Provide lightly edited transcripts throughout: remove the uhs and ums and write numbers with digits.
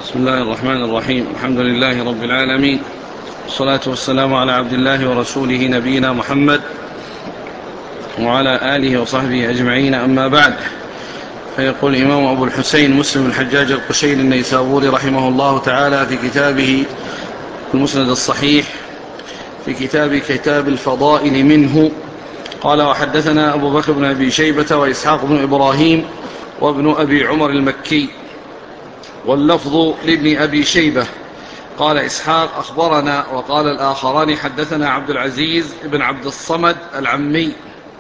بسم الله الرحمن الرحيم. الحمد لله رب العالمين، والصلاة والسلام على عبد الله ورسوله نبينا محمد وعلى آله وصحبه أجمعين، أما بعد. فيقول الإمام أبو الحسين مسلم الحجاج القشيري النيسابوري رحمه الله تعالى في كتابه المسند الصحيح في كتاب الفضائل منه، قال: وحدثنا أبو بكر بن أبي شيبة وإسحاق بن إبراهيم وابن أبي عمر المكي، واللفظ لابن أبي شيبة. قال إسحاق: أخبرنا. وقال الآخران: حدثنا عبد العزيز بن عبد الصمد العمي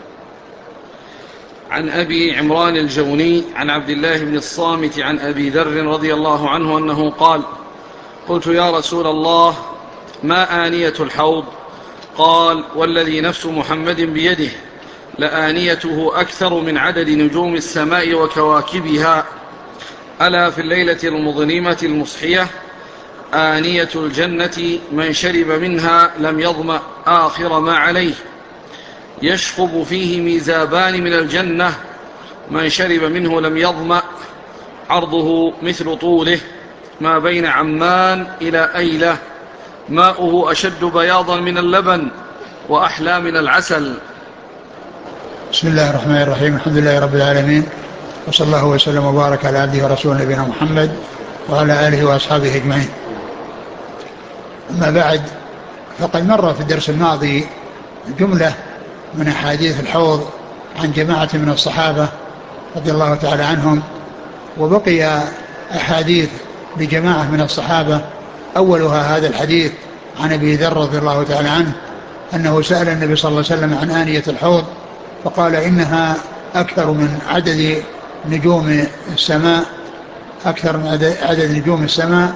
عن أبي عمران الجوني عن عبد الله بن الصامت عن أبي ذر رضي الله عنه أنه قال: قلت: يا رسول الله، ما آنية الحوض؟ قال: والذي نفس محمد بيده لآنيته أكثر من عدد نجوم السماء وكواكبها. ألا في الليلة المظلمة المصحية آنية الجنة من شرب منها لم يظمأ آخر ما عليه، يشخب فيه ميزابان من الجنة من شرب منه لم يظمأ، عرضه مثل طوله، ما بين عمان إلى أيلة، ماؤه أشد بياضا من اللبن وأحلى من العسل. بسم الله الرحمن الرحيم. الحمد لله رب العالمين، وصلى الله وسلم وبارك على عبده ورسوله نبينا محمد وعلى آله وأصحابه أجمعين. أما بعد، فقد مر في الدرس الماضي جملة من أحاديث الحوض عن جماعة من الصحابة رضي الله تعالى عنهم، وبقي أحاديث لجماعة من الصحابة. أولها هذا الحديث عن أبي ذر رضي الله تعالى عنه أنه سأل النبي صلى الله عليه وسلم عن آنية الحوض، فقال: إنها أكثر من عدد نجوم السماء، أكثر من عدد نجوم السماء،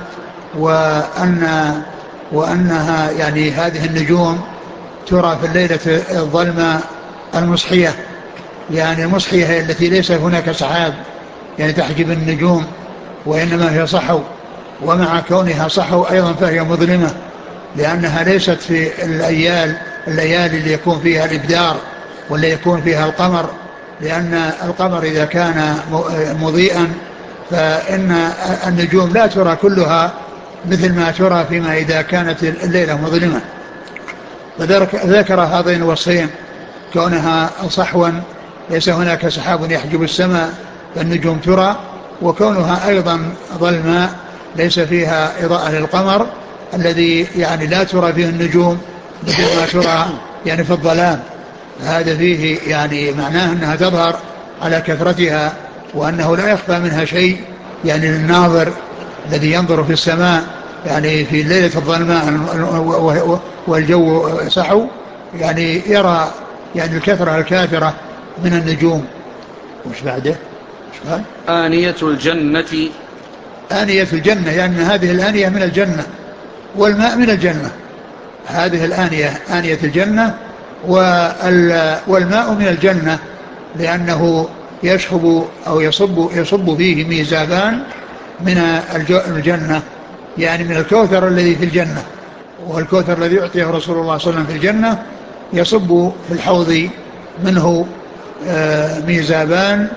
وأنها يعني هذه النجوم ترى في الليلة الظلمة المصحية، يعني المصحية هي التي ليس هناك سحاب يعني تحجب النجوم، وإنما هي صحو، ومع كونها صحو أيضا فهي مظلمة، لأنها ليست في الليالي اللي يكون فيها الإبدار ولا يكون فيها القمر، لأن القمر إذا كان مضيئا فإن النجوم لا ترى كلها مثل ما ترى فيما إذا كانت الليلة مظلمة. فذكر هذين الوصفين: كونها صحوا ليس هناك سحاب يحجب السماء فالنجوم ترى، وكونها أيضا ظلماء ليس فيها إضاءة للقمر الذي يعني لا ترى فيه النجوم مثل ما ترى يعني في الظلام. هذا فيه يعني معناه أنها تظهر على كثرتها، وأنه لا يخفى منها شيء يعني للناظر الذي ينظر في السماء يعني في الليلة الظلماء والجو صحو، يعني يرى يعني الكثرة الكافرة من النجوم. وش بعده؟ وش قال؟ آنية الجنة. آنية الجنة، يعني هذه الآنية من الجنة والماء من الجنة. هذه الآنية آنية الجنة والماء من الجنة، لأنه يشخب أو يصب فيه ميزابان من الجنة، يعني من الكوثر الذي في الجنة، والكوثر الذي يعطيه رسول الله صلى الله عليه وسلم في الجنة يصب في الحوض منه ميزابان.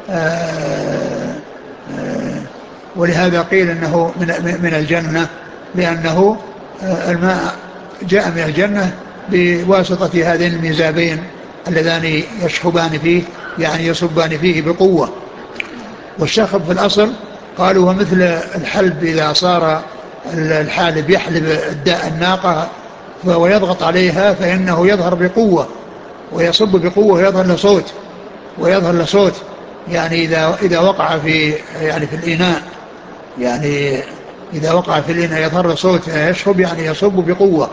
ولهذا قيل أنه من الجنة، لأنه الماء جاء من الجنة بواسطة هذين الميزابين اللذان يشخبان فيه، يعني يصبان فيه بقوة. والشخب في الأصل قالوا هو مثل الحلب، إذا صار الحالب يحلب الناقة ويضغط عليها فإنه يظهر بقوة ويصب بقوة ويظهر لصوت يعني إذا وقع في الإناء، يعني إذا وقع في الإناء يظهر صوت يشخب، يعني يصب بقوة.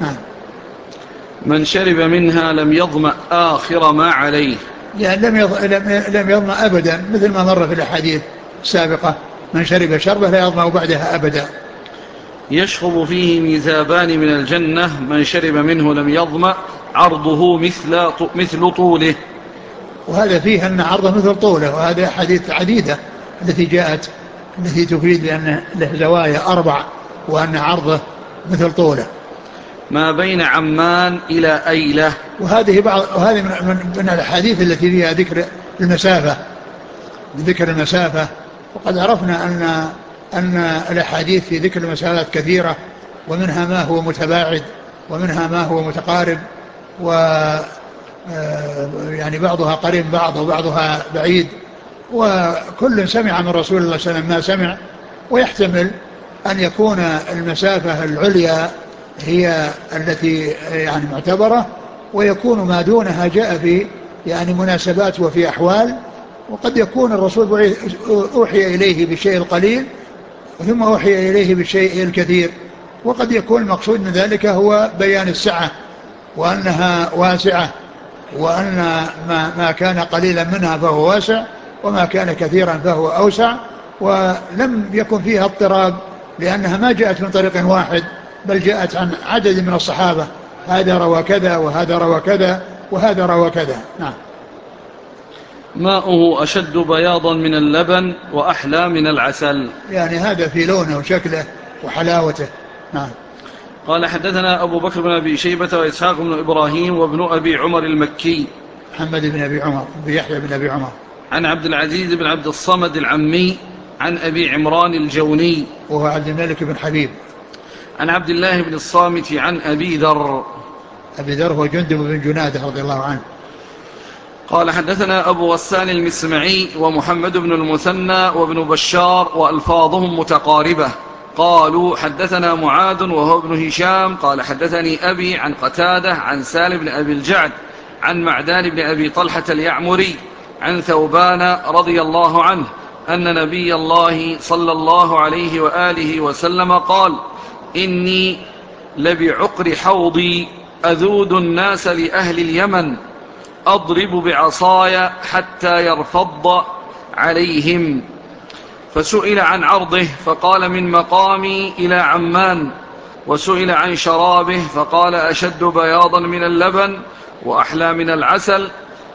من شرب منها لم يظمأ آخر ما عليه، يعني لم يظمأ أبدا، مثل ما مر في الأحاديث السابقة: من شرب شربة لا يظمأ بعدها أبدا. يشخب فيه ميزابان من الجنة من شرب منه لم يظمأ، عرضه مثل طوله. وهذا فيه أن عرضه مثل طوله، وهذا حديث عديدة التي جاءت التي تفيد بأن له زوايا 4، وأن عرضه مثل طوله. ما بين عمان إلى أيلة. وهذه من الأحاديث التي فيها ذكر المسافة. وقد عرفنا أن الأحاديث في ذكر المسافات كثيرة، ومنها ما هو متباعد ومنها ما هو متقارب، و يعني بعضها قريب بعض وبعضها بعيد، وكل سمع من رسول الله صلى الله عليه وسلم ما سمع. ويحتمل أن يكون المسافة العليا هي التي يعني معتبرة، ويكون ما دونها جاء في يعني مناسبات وفي أحوال. وقد يكون الرسول أوحي إليه بالشيء القليل ثم أوحي إليه بالشيء الكثير، وقد يكون المقصود من ذلك هو بيان السعة وأنها واسعة، وأن ما كان قليلا منها فهو واسع، وما كان كثيرا فهو أوسع. ولم يكن فيها اضطراب، لأنها ما جاءت من طريق واحد، بل جاءت عن عدد من الصحابة، هذا روى كذا وهذا روى كذا وهذا روى كذا. نعم. ماؤه أشد بياضا من اللبن وأحلى من العسل. يعني هذا في لونه وشكله وحلاوته. نعم. قال حدثنا أبو بكر بن أبي شيبة وإسحاق بن إبراهيم وابن أبي عمر المكي، محمد بن أبي عمر بن يحيى بن أبي عمر، عن عبد العزيز بن عبد الصمد العمي، عن أبي عمران الجوني وهو عبد الملك بن حبيب، عن عبد الله بن الصامت عن أبي ذر. أبي ذر هو جندب بن جنادة رضي الله عنه. قال حدثنا أبو غسان المسمعي ومحمد بن المثنى وابن بشار وألفاظهم متقاربة. قالوا حدثنا معاذ وهو ابن هشام قال حدثني أبي عن قتادة عن سالم بن أبي الجعد عن معدان بن أبي طلحة اليعمري عن ثوبان رضي الله عنه أن نبي الله صلى الله عليه وآله وسلم قال: إني لبعقر حوضي أذود الناس لأهل اليمن أضرب بعصاي حتى يرفض عليهم. فسئل عن عرضه فقال: من مقامي إلى عمان. وسئل عن شرابه فقال: أشد بياضا من اللبن وأحلى من العسل،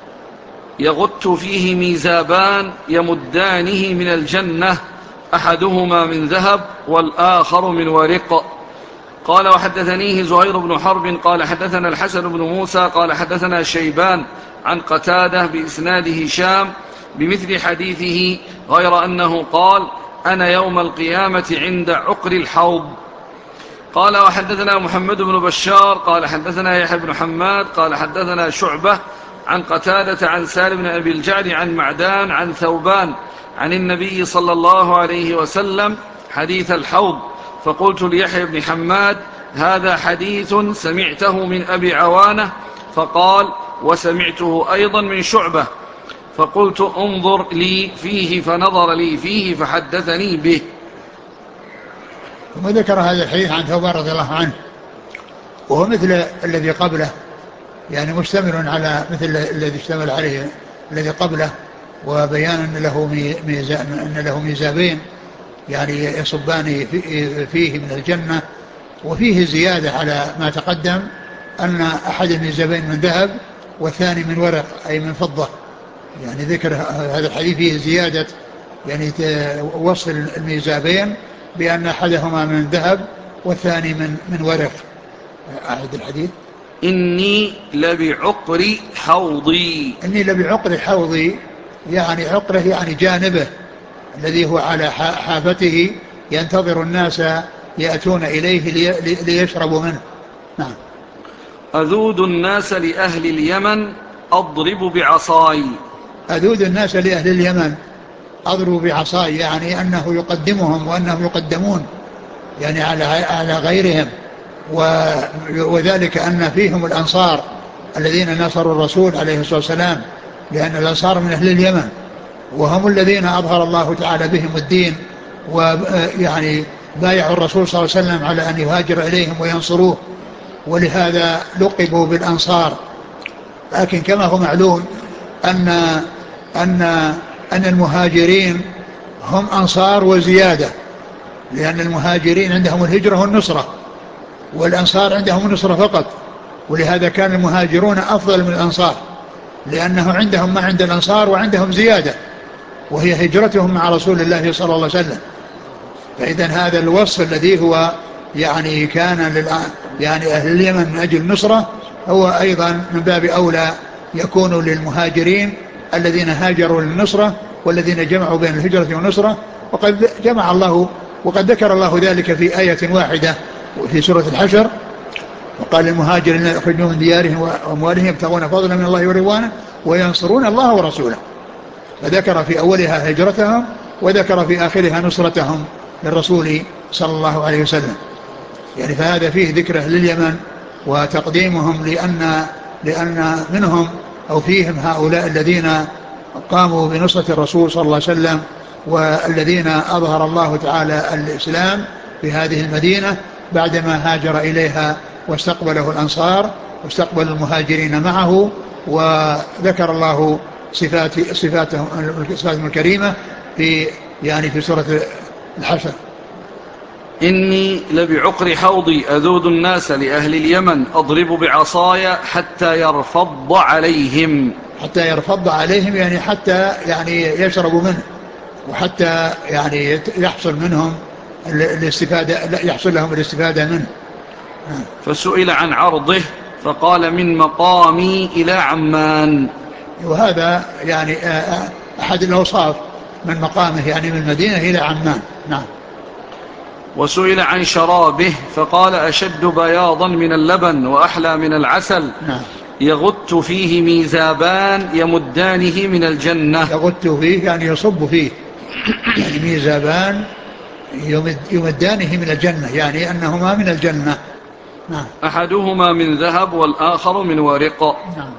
يغت فيه ميزابان يمدانه من الجنة، أحدهما من ذهب والآخر من ورق. قال وحدثنيه زهير بن حرب قال حدثنا الحسن بن موسى قال حدثنا شيبان عن قتادة بإسناد هشام بمثل حديثه، غير أنه قال: أنا يوم القيامة عند عقر الحوض. قال وحدثنا محمد بن بشار قال حدثنا يحيى بن حماد قال حدثنا شعبة عن قتادة عن سالم بن أبي الجعد عن معدان عن ثوبان عن النبي صلى الله عليه وسلم حديث الحوض. فقلت ليحيى بن حماد: هذا حديث سمعته من أبي عوانة. فقال: وسمعته أيضا من شعبة. فقلت: انظر لي فيه. فنظر لي فيه فحدثني به. ثم ذكر هذا الحديث عن ثوبان رضي الله عنه، وهو مثل الذي قبله، يعني مشتمل على مثل الذي اشتمل عليه الذي قبله، وبيان أن له ميزابين يعني يصبان فيه من الجنة. وفيه زيادة على ما تقدم، أن أحد الميزابين من ذهب والثاني من ورق أي من فضة. يعني ذكر هذا الحديث فيه زيادة، يعني وصل الميزابين بأن أحدهما من ذهب والثاني من ورق. أعد الحديث: إني لبعقر حوضي. إني لبعقر حوضي، يعني عقره يعني جانبه الذي هو على حافته، ينتظر الناس يأتون إليه ليشربوا منه. نعم. أذود الناس لأهل اليمن أضرب بعصاي. أذود الناس لأهل اليمن أضرب بعصاي، يعني أنه يقدمهم وأنهم يقدمون يعني على غيرهم. وذلك أن فيهم الأنصار الذين نصروا الرسول عليه الصلاة والسلام، لأن الأنصار من أهل اليمن، وهم الذين أظهر الله تعالى بهم الدين، ويعني بايعوا الرسول صلى الله عليه وسلم على أن يهاجر إليهم وينصروه، ولهذا لقبوا بالأنصار. لكن كما هو معلوم أن أن أن المهاجرين هم أنصار وزيادة، لأن المهاجرين عندهم الهجرة والنصرة، والأنصار عندهم النصرة فقط. ولهذا كان المهاجرون أفضل من الأنصار، لأنه عندهم ما عند الأنصار وعندهم زيادة، وهي هجرتهم مع رسول الله صلى الله عليه وسلم. فإذا هذا الوصف الذي هو يعني كان يعني أهل اليمن من أجل النصرة، هو أيضا من باب أولى يكون للمهاجرين الذين هاجروا للنصرة، والذين جمعوا بين الهجرة والنصرة. وقد جمع الله وقد ذكر الله ذلك في آية واحدة في سورة الحشر، وقال للمهاجرين يخرجون من ديارهم وأموالهم يبتغون فضلا من الله ورضوانه وينصرون الله ورسوله، فذكر في أولها هجرتهم وذكر في آخرها نصرتهم للرسول صلى الله عليه وسلم. يعني فهذا فيه ذكره لليمن وتقديمهم، لأن منهم أو فيهم هؤلاء الذين قاموا بنصرة الرسول صلى الله عليه وسلم، والذين أظهر الله تعالى الإسلام في هذه المدينة بعدما هاجر إليها واستقبله الأنصار واستقبل المهاجرين معه. وذكر الله صفاتهم الكريمة في سورة الحشر. إني لبعقر حوضي أذود الناس لأهل اليمن أضرب بعصاي حتى يرفض عليهم. حتى يرفض عليهم يعني حتى يشربوا منه، وحتى يحصل منهم الاستفادة، يحصل لهم الاستفادة منه. فسئل عن عرضه فقال من مقامي إلى عمان. وهذا أحد الأوصاف، من مقامه من المدينة إلى عمان. نعم. وسئل عن شرابه فقال أشد بياضا من اللبن وأحلى من العسل. نعم. يغت فيه ميزابان يمدانه من الجنة. يغت فيه يصب فيه، ميزابان يمدانه من الجنة، أنهما من الجنة. نعم. أحدهما من ذهب والآخر من ورق. نعم.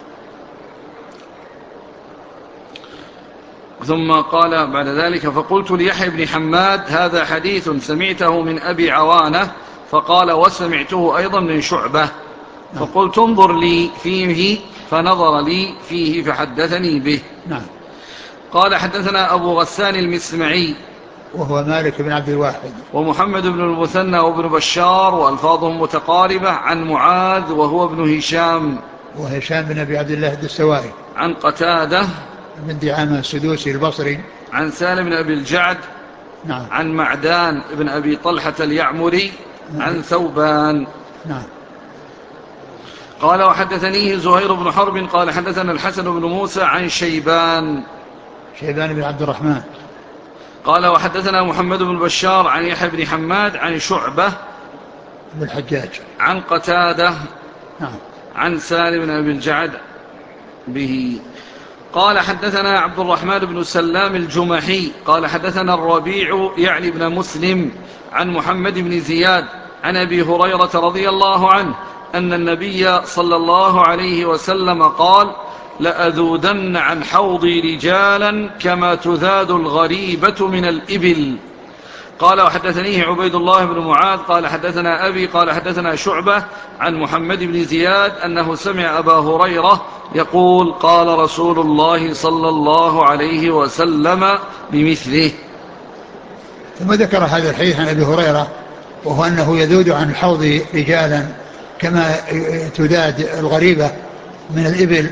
ثم قال بعد ذلك فقلت ليحيى بن حماد هذا حديث سمعته من أبي عوانة، فقال وسمعته أيضا من شعبة. فقلت انظر لي فيه، فنظر لي فيه فحدثني به. نعم. قال حدثنا أبو غسان المسمعي وهو مالك بن عبد الواحد، ومحمد بن المثنى وابن بشار وألفاظهم متقاربة، عن معاذ وهو ابن هشام وهشام بن أبي عبد الله الدستوائي، عن قتادة بن دعامة السدوسي البصري، عن سالم بن أبي الجعد. نعم. عن معدان بن أبي طلحة اليعمري. نعم. عن ثوبان. نعم. قال وحدثنيه زهير بن حرب قال حدثنا الحسن بن موسى عن شيبان بن عبد الرحمن. قال وحدثنا محمد بن بشار عن يحيى بن حماد عن شعبة بن الحجاج عن قتادة. نعم. عن سالم بن أبي الجعد به. قال حدثنا عبد الرحمن بن سلام الجمحي قال حدثنا الربيع بن مسلم عن محمد بن زياد عن أبي هريرة رضي الله عنه أن النبي صلى الله عليه وسلم قال لأذودن عن حوضي رجالا كما تذاد الغريبة من الإبل. قال وحدثنيه عبيد الله بن معاذ قال حدثنا أبي قال حدثنا شعبة عن محمد بن زياد أنه سمع أبا هريرة يقول قال رسول الله صلى الله عليه وسلم بمثله. ثم ذكر هذا الحديث عن أبي هريرة، وهو أنه يذود عن الحوض رجالا كما تذاد الغريبة من الإبل،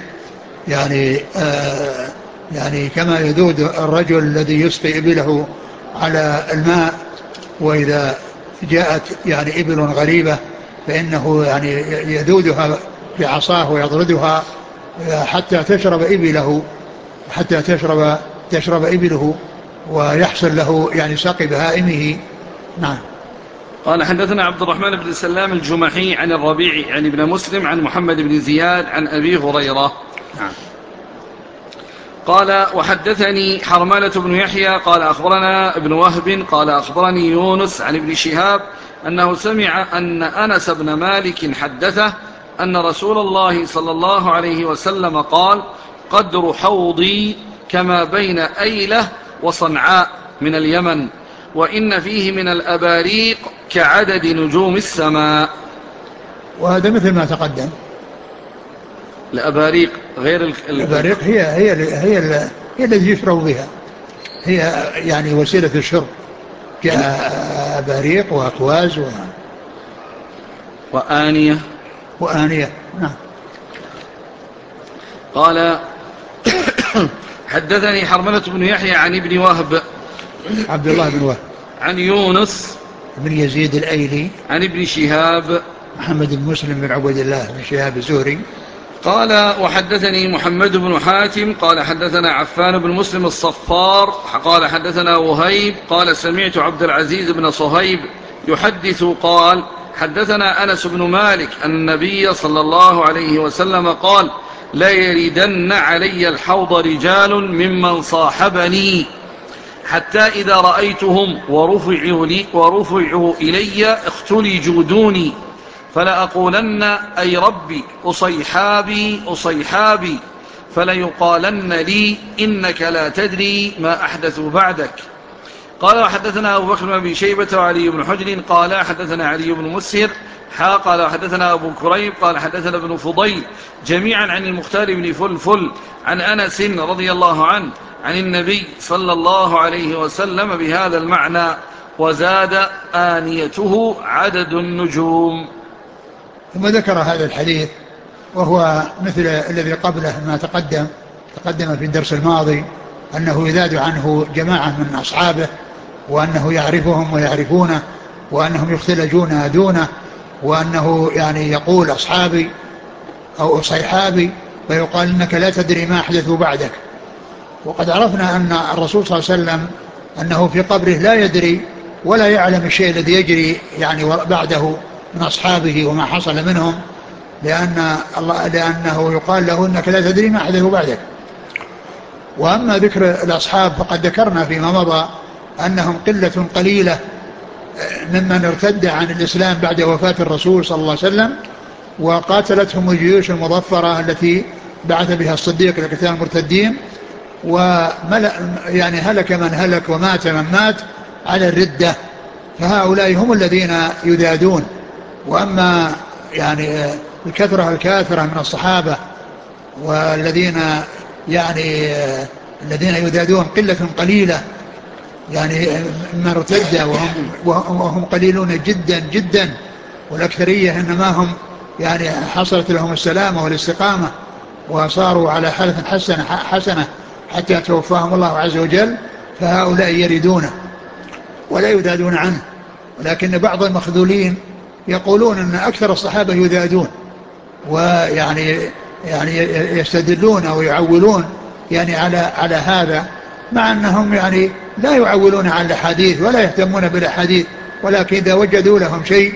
كما يذود الرجل الذي يسقي إبله على الماء، وإذا جاءت إبل غريبة فإنه يذودها بعصاه ويضردها حتى تشرب إبله، تشرب إبله ويحصل له سقي بهائمه. نعم. قال حدثنا عبد الرحمن بن سلام الجمحي عن الربيع ابن مسلم عن محمد بن زياد عن أبي هريرة. نعم. قال وحدثني حرملة بن يحيى قال أخبرنا ابن وهب قال أخبرني يونس عن ابن شهاب أنه سمع أن أنس بن مالك حدثه أن رسول الله صلى الله عليه وسلم قال قدر حوضي كما بين أيلة وصنعاء من اليمن، وإن فيه من الأباريق كعدد نجوم السماء. وهذا مثل ما تقدم. الأباريق غير الأباريق هي التي يشرب بها، هي وسيلة الشرب، كأباريق وأكواز وآنية. نعم. قال حدثني حرملة بن يحيى عن ابن وهب عبد الله بن وهب عن يونس بن يزيد الأيلي عن ابن شهاب محمد بن مسلم بن عبد الله بن شهاب الزهري قال وحدثني محمد بن حاتم قال حدثنا عفان بن مسلم الصفار قال حدثنا وهيب قال سمعت عبد العزيز بن صهيب يحدث قال حدثنا أنس بن مالك أن النبي صلى الله عليه وسلم قال لا يردن علي الحوض رجال ممن صاحبني حتى إذا رأيتهم ورفعوا إلي اختلجوا دوني فلأقولن أي ربي أصيحابي أصيحابي فليقالن لي إنك لا تدري ما أحدث بعدك. قال وحدثنا أبو بكر بن أبي شيبة وعلي بن حجر قال حدثنا علي بن مسهر قال حدثنا أبو كريب قال حدثنا ابن فضيل جميعا عن المختار بن فلفل عن أنس رضي الله عنه عن النبي صلى الله عليه وسلم بهذا المعنى وزاد آنيته عدد النجوم. ثم ذكر هذا الحديث وهو مثل الذي قبله ما تقدم في الدرس الماضي أنه يذاد عنه جماعة من أصحابه وأنه يعرفهم ويعرفونه وأنهم يختلجون دونه وأنه يعني يقول أصحابي أو أصيحابي فيقال إنك لا تدري ما أحدثوا بعدك. وقد عرفنا أن الرسول صلى الله عليه وسلم أنه في قبره لا يدري ولا يعلم الشيء الذي يجري يعني بعده من أصحابه وما حصل منهم لأنه يقال له إنك لا تدري ما أحدثوا بعدك. وأما ذكر الأصحاب فقد ذكرنا فيما مضى أنهم قلة قليلة ممن ارتد عن الإسلام بعد وفاة الرسول صلى الله عليه وسلم وقاتلتهم الجيوش المظفرة التي بعث بها الصديق لقتال المرتدين يعني هلك من هلك ومات من مات على الردة فهؤلاء هم الذين يذادون. وأما يعني الكثرة من الصحابة والذين يعني الذين يذادون قلة قليلة يعني من ارتد وهم قليلون جدا جدا والأكثرية إنما هم يعني حصلت لهم السلامة والاستقامة وصاروا على حالة حسنة حتى توفاهم الله عز وجل فهؤلاء يردونه ولا يذادون عنه. ولكن بعض المخذولين يقولون أن أكثر الصحابة يذادون ويعني يستدلون أو يعولون يعني على هذا مع أنهم يعني لا يعولون على الحديث ولا يهتمون بالحديث ولكن إذا وجدوا لهم شيء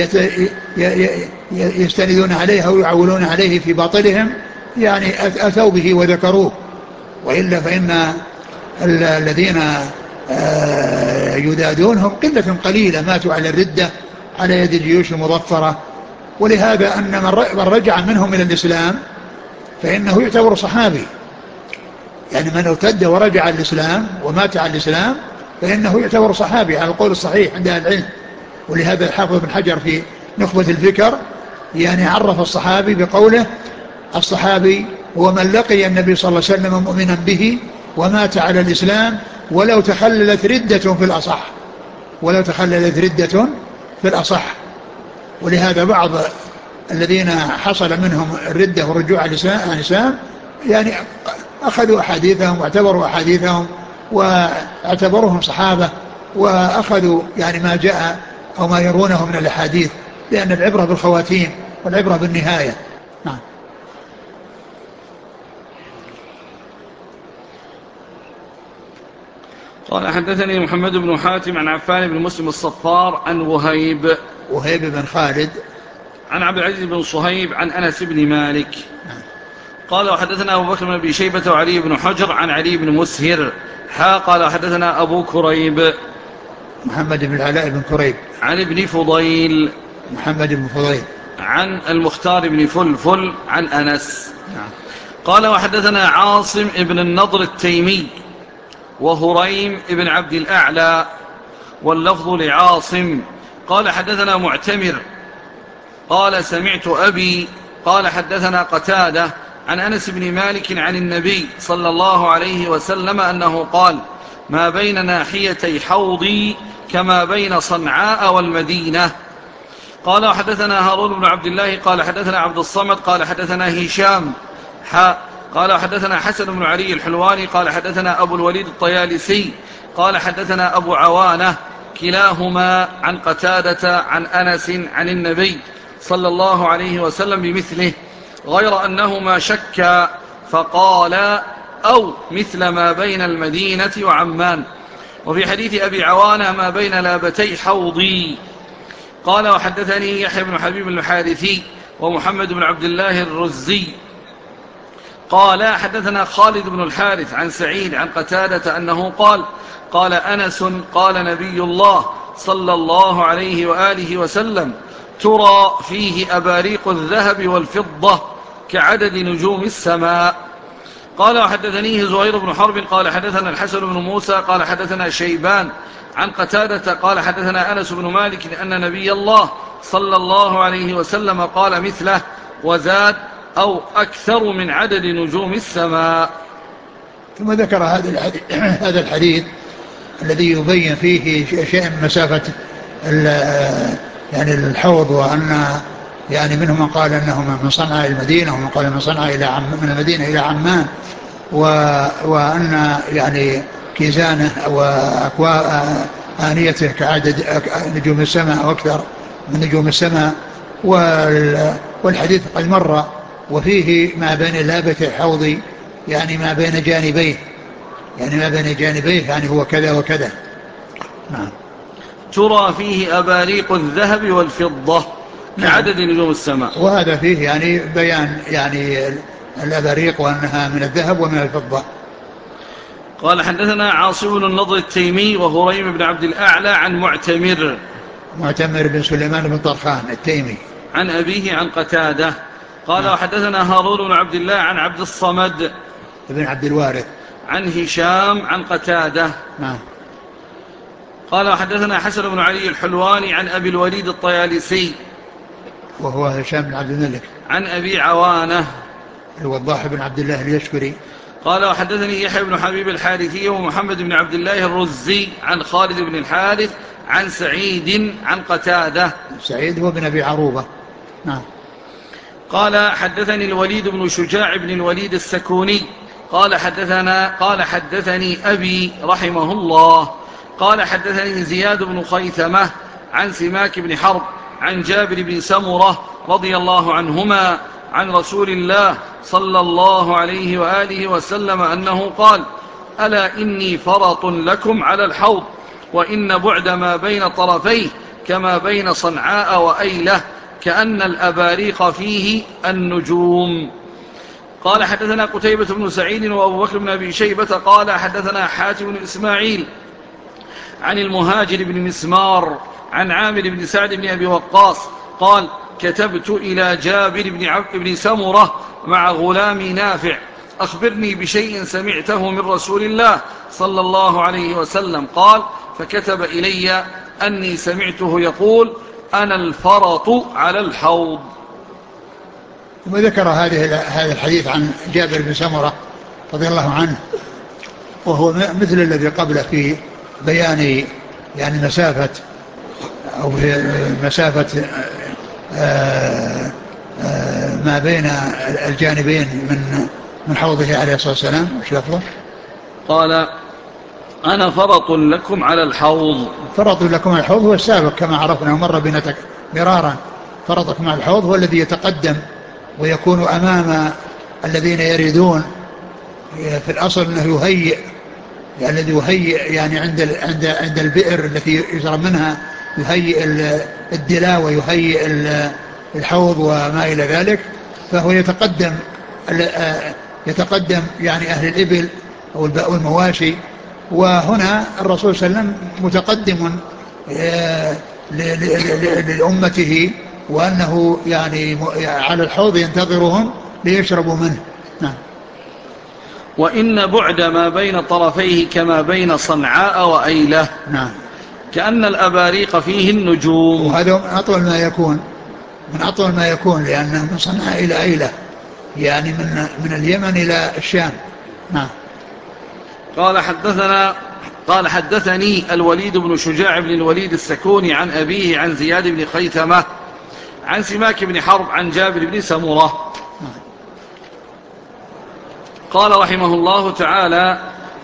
يستندون عليه أو يعولون عليه في باطلهم يعني أتوا به وذكروه. وإلا فإن الذين يذادون هم قلة قليلة ماتوا على الردة على يد الجيوش المظفرة. ولهذا أن من رجع منهم إلى الإسلام فإنه يعتبر صحابي يعني من ارتد ورجع الإسلام ومات على الإسلام فإنه يعتبر صحابي على القول الصحيح عند أهل العلم. ولهذا الحافظ بن حجر في نخبة الفكر يعني عرف الصحابي بقوله الصحابي هو من لقي النبي صلى الله عليه وسلم مؤمنا به ومات على الإسلام ولو تخللت ردة في الأصح. ولهذا بعض الذين حصل منهم الردة والرجوع على الإسلام يعني أخذوا أحاديثهم واعتبروا أحاديثهم واعتبروهم صحابة وأخذوا يعني ما جاء أو ما يرونه من الأحاديث لأن العبرة بالخواتيم والعبرة بالنهاية. نعم. قال حدثني محمد بن حاتم عن عفان بن مسلم الصفار عن وهيب بن خالد عن عبد العزيز بن صهيب عن أنس بن مالك قال وحدثنا أبو بكر بن أبي شيبة وعلي بن حجر عن علي بن مسهر قال وحدثنا أبو كريب محمد بن العلاء بن كريب عن ابن فضيل محمد بن فضيل عن المختار بن فلفل عن أنس قال وحدثنا عاصم بن النضر التيمي وهريم بن عبد الأعلى واللفظ لعاصم قال حدثنا معتمر قال سمعت أبي قال حدثنا قتادة عن أنس بن مالك عن النبي صلى الله عليه وسلم أنه قال ما بين ناحيتي حوضي كما بين صنعاء والمدينة. قال وحدثنا هارون بن عبد الله قال حدثنا عبد الصمد قال حدثنا هشام قال حدثنا حسن بن علي الحلواني قال حدثنا أبو الوليد الطيالسي قال حدثنا أبو عوانة كلاهما عن قتادة عن أنس عن النبي صلى الله عليه وسلم بمثله غير أنهما شكا فقال أو مثل ما بين المدينة وعمان. وفي حديث أبي عوانة ما بين لابتي حوضي. قال وحدثني يحيى بن حبيب الحارثي ومحمد بن عبد الله الرزي قال حدثنا خالد بن الحارث عن سعيد عن قتادة أنه قال قال أنس قال نبي الله صلى الله عليه وآله وسلم ترى فيه أباريق الذهب والفضة كعدد نجوم السماء. قال وحدثنيه زهير بن حرب قال حدثنا الحسن بن موسى قال حدثنا شيبان عن قتادة قال حدثنا أنس بن مالك أن نبي الله صلى الله عليه وسلم قال مثله وزاد أو أكثر من عدد نجوم السماء. ثم ذكر هذا الحديث الذي يبين فيه شيء من مسافة يعني الحوض، وأن يعني منهم من قال أنه من صنعاء إلى المدينة ومن قال من صنعاء من المدينة إلى عمان، وأن يعني كيزانه وأكواب آنيته كعدد نجوم السماء أو أكثر من نجوم السماء. والحديث قد مر وفيه ما بين لابة حوضي يعني ما بين جانبيه، يعني هو كذا وكذا. نعم. ترى فيه أباريق الذهب والفضة كعدد نجوم السماء. وهذا فيه يعني بيان يعني الأباريق وأنها من الذهب ومن الفضة. قال حدثنا عاصم بن النضر التيمي وهريم بن عبد الأعلى عن معتمر بن سليمان بن طرخان التيمي عن أبيه عن قتادة قال وحدثنا هارون بن عبد الله عن عبد الصمد بن عبد الوارث عن هشام عن قتادة. قال وحدثنا حسن بن علي الحلواني عن أبي الوليد الطيالسي وهو هشام بن عبد الملك عن أبي عوانة الوضاح بن عبد الله اليشكري. قال وحدثني يحيى بن حبيب الحارثي ومحمد بن عبد الله الرزي عن خالد بن الحارث عن سعيد عن قتادة. سعيد هو بن أبي عروبة. نعم. قال حدثني الوليد بن شجاع بن الوليد السكوني قال حدثني أبي رحمه الله قال حدثني زياد بن خيثمة عن سماك بن حرب عن جابر بن سمرة رضي الله عنهما عن رسول الله صلى الله عليه وآله وسلم أنه قال ألا إني فرط لكم على الحوض وإن بعد ما بين طرفيه كما بين صنعاء وأيلة كأن الأباريق فيه النجوم. قال حدثنا قتيبة بن سعيد وأبو بكر بن أبي شيبة قال حدثنا حاتم بن إسماعيل عن المهاجر بن مسمار عن عامر بن سعد بن أبي وقاص قال كتبت إلى جابر بن سمرة مع غلامي نافع أخبرني بشيء سمعته من رسول الله صلى الله عليه وسلم قال فكتب إلي أني سمعته يقول أنا الفرط على الحوض. ثم ذكر هذا الحديث عن جابر بن سمرة رضي الله عنه، وهو مثل الذي قبله في بيان يعني مسافة ما بين الجانبين من حوضه عليه الصلاة والسلام. وش لفظه؟ قال أنا فرط لكم على الحوض. فرط لكم على الحوض هو السابق كما عرفنا ومر بنا مرارا. فرطكم على الحوض هو الذي يتقدم ويكون أمام الذين يريدون. في الأصل أنه يهيئ يعني عند البئر التي يشرب منها يهيئ الدلاء ويهيئ الحوض وما إلى ذلك، فهو يتقدم يعني أهل الإبل أو المواشي. وهنا الرسول صلى الله عليه وسلم متقدم لأمته، وأنه يعني على الحوض ينتظرهم ليشربوا منه. نعم. وإن بعد ما بين طرفيه كما بين صنعاء وأيلة. نعم. كأن الأباريق فيه النجوم. وهذا من أطول ما يكون لأنه من صنعاء إلى أيلة يعني من اليمن إلى الشام. نعم. قال حدثني الوليد بن شجاع بن الوليد السكوني عن أبيه عن زياد بن خيثمة عن سماك بن حرب عن جابر بن سمرة. قال رحمه الله تعالى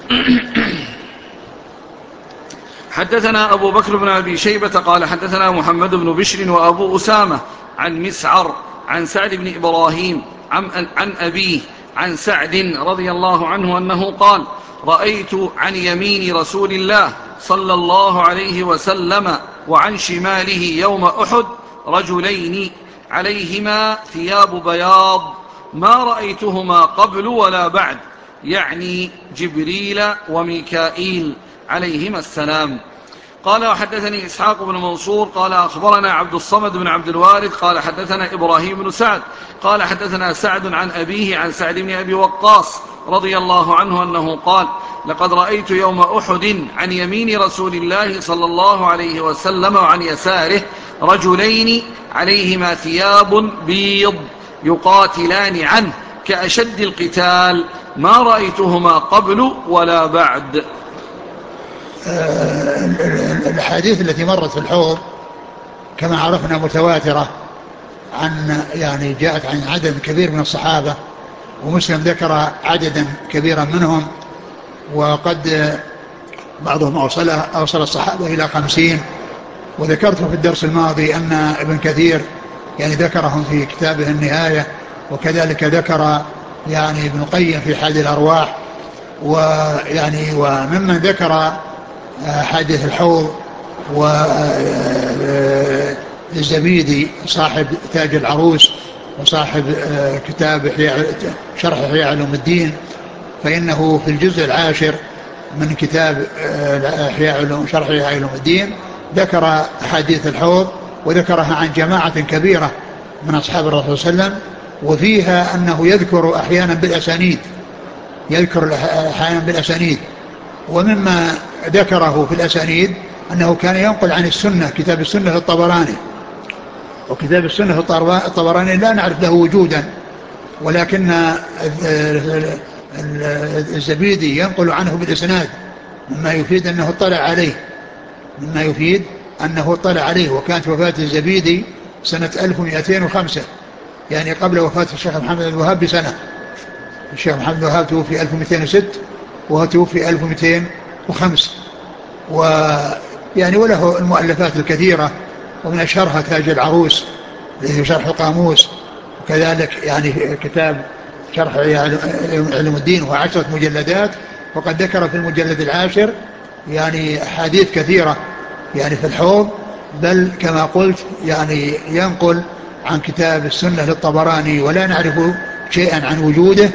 حدثنا أبو بكر بن أبي شيبة قال حدثنا محمد بن بشر وأبو أسامة عن مسعر عن سعد بن إبراهيم عن أبيه عن سعد رضي الله عنه أنه قال: رأيت عن يمين رسول الله صلى الله عليه وسلم وعن شماله يوم أحد رجلين عليهما ثياب بياض ما رأيتهما قبل ولا بعد، يعني جبريل وميكائيل عليهما السلام. قال: وحدثني إسحاق بن منصور قال: أخبرنا عبد الصمد بن عبد الوارث قال: حدثنا إبراهيم بن سعد قال: حدثنا سعد عن أبيه عن سعد بن أبي وقاص رضي الله عنه أنه قال: لقد رأيت يوم أحد عن يمين رسول الله صلى الله عليه وسلم وعن يساره رجلين عليهما ثياب بيض يقاتلان عنه كأشد القتال ما رأيتهما قبل ولا بعد. الحديث التي مرت في الحوض كما عرفنا متواترة، يعني جاءت عن عدد كبير من الصحابة، ومسلم ذكر عددا كبيرا منهم، وقد بعضهم أوصل الصحابة إلى 50. وذكرت في الدرس الماضي أن ابن كثير يعني ذكرهم في كتابه النهاية، وكذلك ذكر يعني ابن القيم في حادي الأرواح. ويعني وممن ذكر حادث الحوض والزبيدي صاحب تاج العروس وصاحب كتاب شرح إحياء علوم الدين، فإنه في الجزء 10 من كتاب شرح إحياء علوم الدين ذكر حديث الحوض، وذكرها عن جماعة كبيرة من أصحاب الرسول صلى الله عليه وسلم، وفيها أنه يذكر أحيانا بالأسانيد. ومما ذكره في الأسانيد أنه كان ينقل عن السنة، كتاب السنة الطبراني، وكتاب السنة الطبراني لا نعرف له وجودا، ولكن الزبيدي ينقل عنه بالإسناد مما يفيد أنه اطلع عليه. وكانت وفاة الزبيدي سنة 1205، يعني قبل وفاة الشيخ محمد الوهاب بسنة. الشيخ محمد الوهاب توفي 1206 وهو توفي 1205، ويعني وله المؤلفات الكثيرة، ومن أشهرها تاج العروس الذي شرح القاموس، وكذلك يعني كتاب شرح علوم الدين وهو 10 مجلدات. وقد ذكر في المجلد 10 يعني أحاديث كثيرة يعني في الحوض، بل كما قلت يعني ينقل عن كتاب السنة للطبراني ولا نعرف شيئا عن وجوده،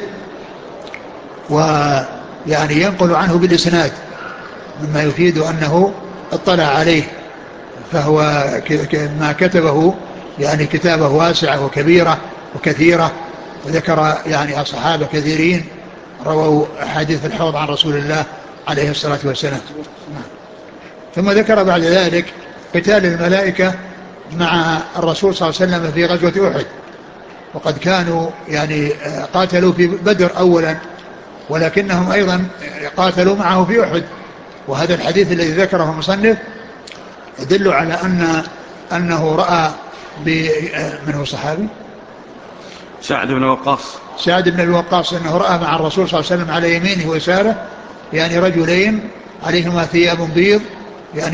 ويعني ينقل عنه بالإسناد مما يفيد أنه اطلع عليه. فهو ما كتبه يعني كتابه واسعة وكبيرة وكثيرة، وذكر يعني أصحاب كثيرين رووا حديث الحوض عن رسول الله عليه الصلاة والسلام. ثم ذكر بعد ذلك قتال الملائكة مع الرسول صلى الله عليه وسلم في غزوة أحد، وقد كانوا يعني قاتلوا في بدر أولا، ولكنهم أيضا قاتلوا معه في أحد. وهذا الحديث الذي ذكره المصنف يدل على أنه رأى من هو صحابي؟ سعد بن الوقاص أنه رأى مع الرسول صلى الله عليه وسلم على يمينه ويساره يعني رجلين عليهما ثياب بيض، يعني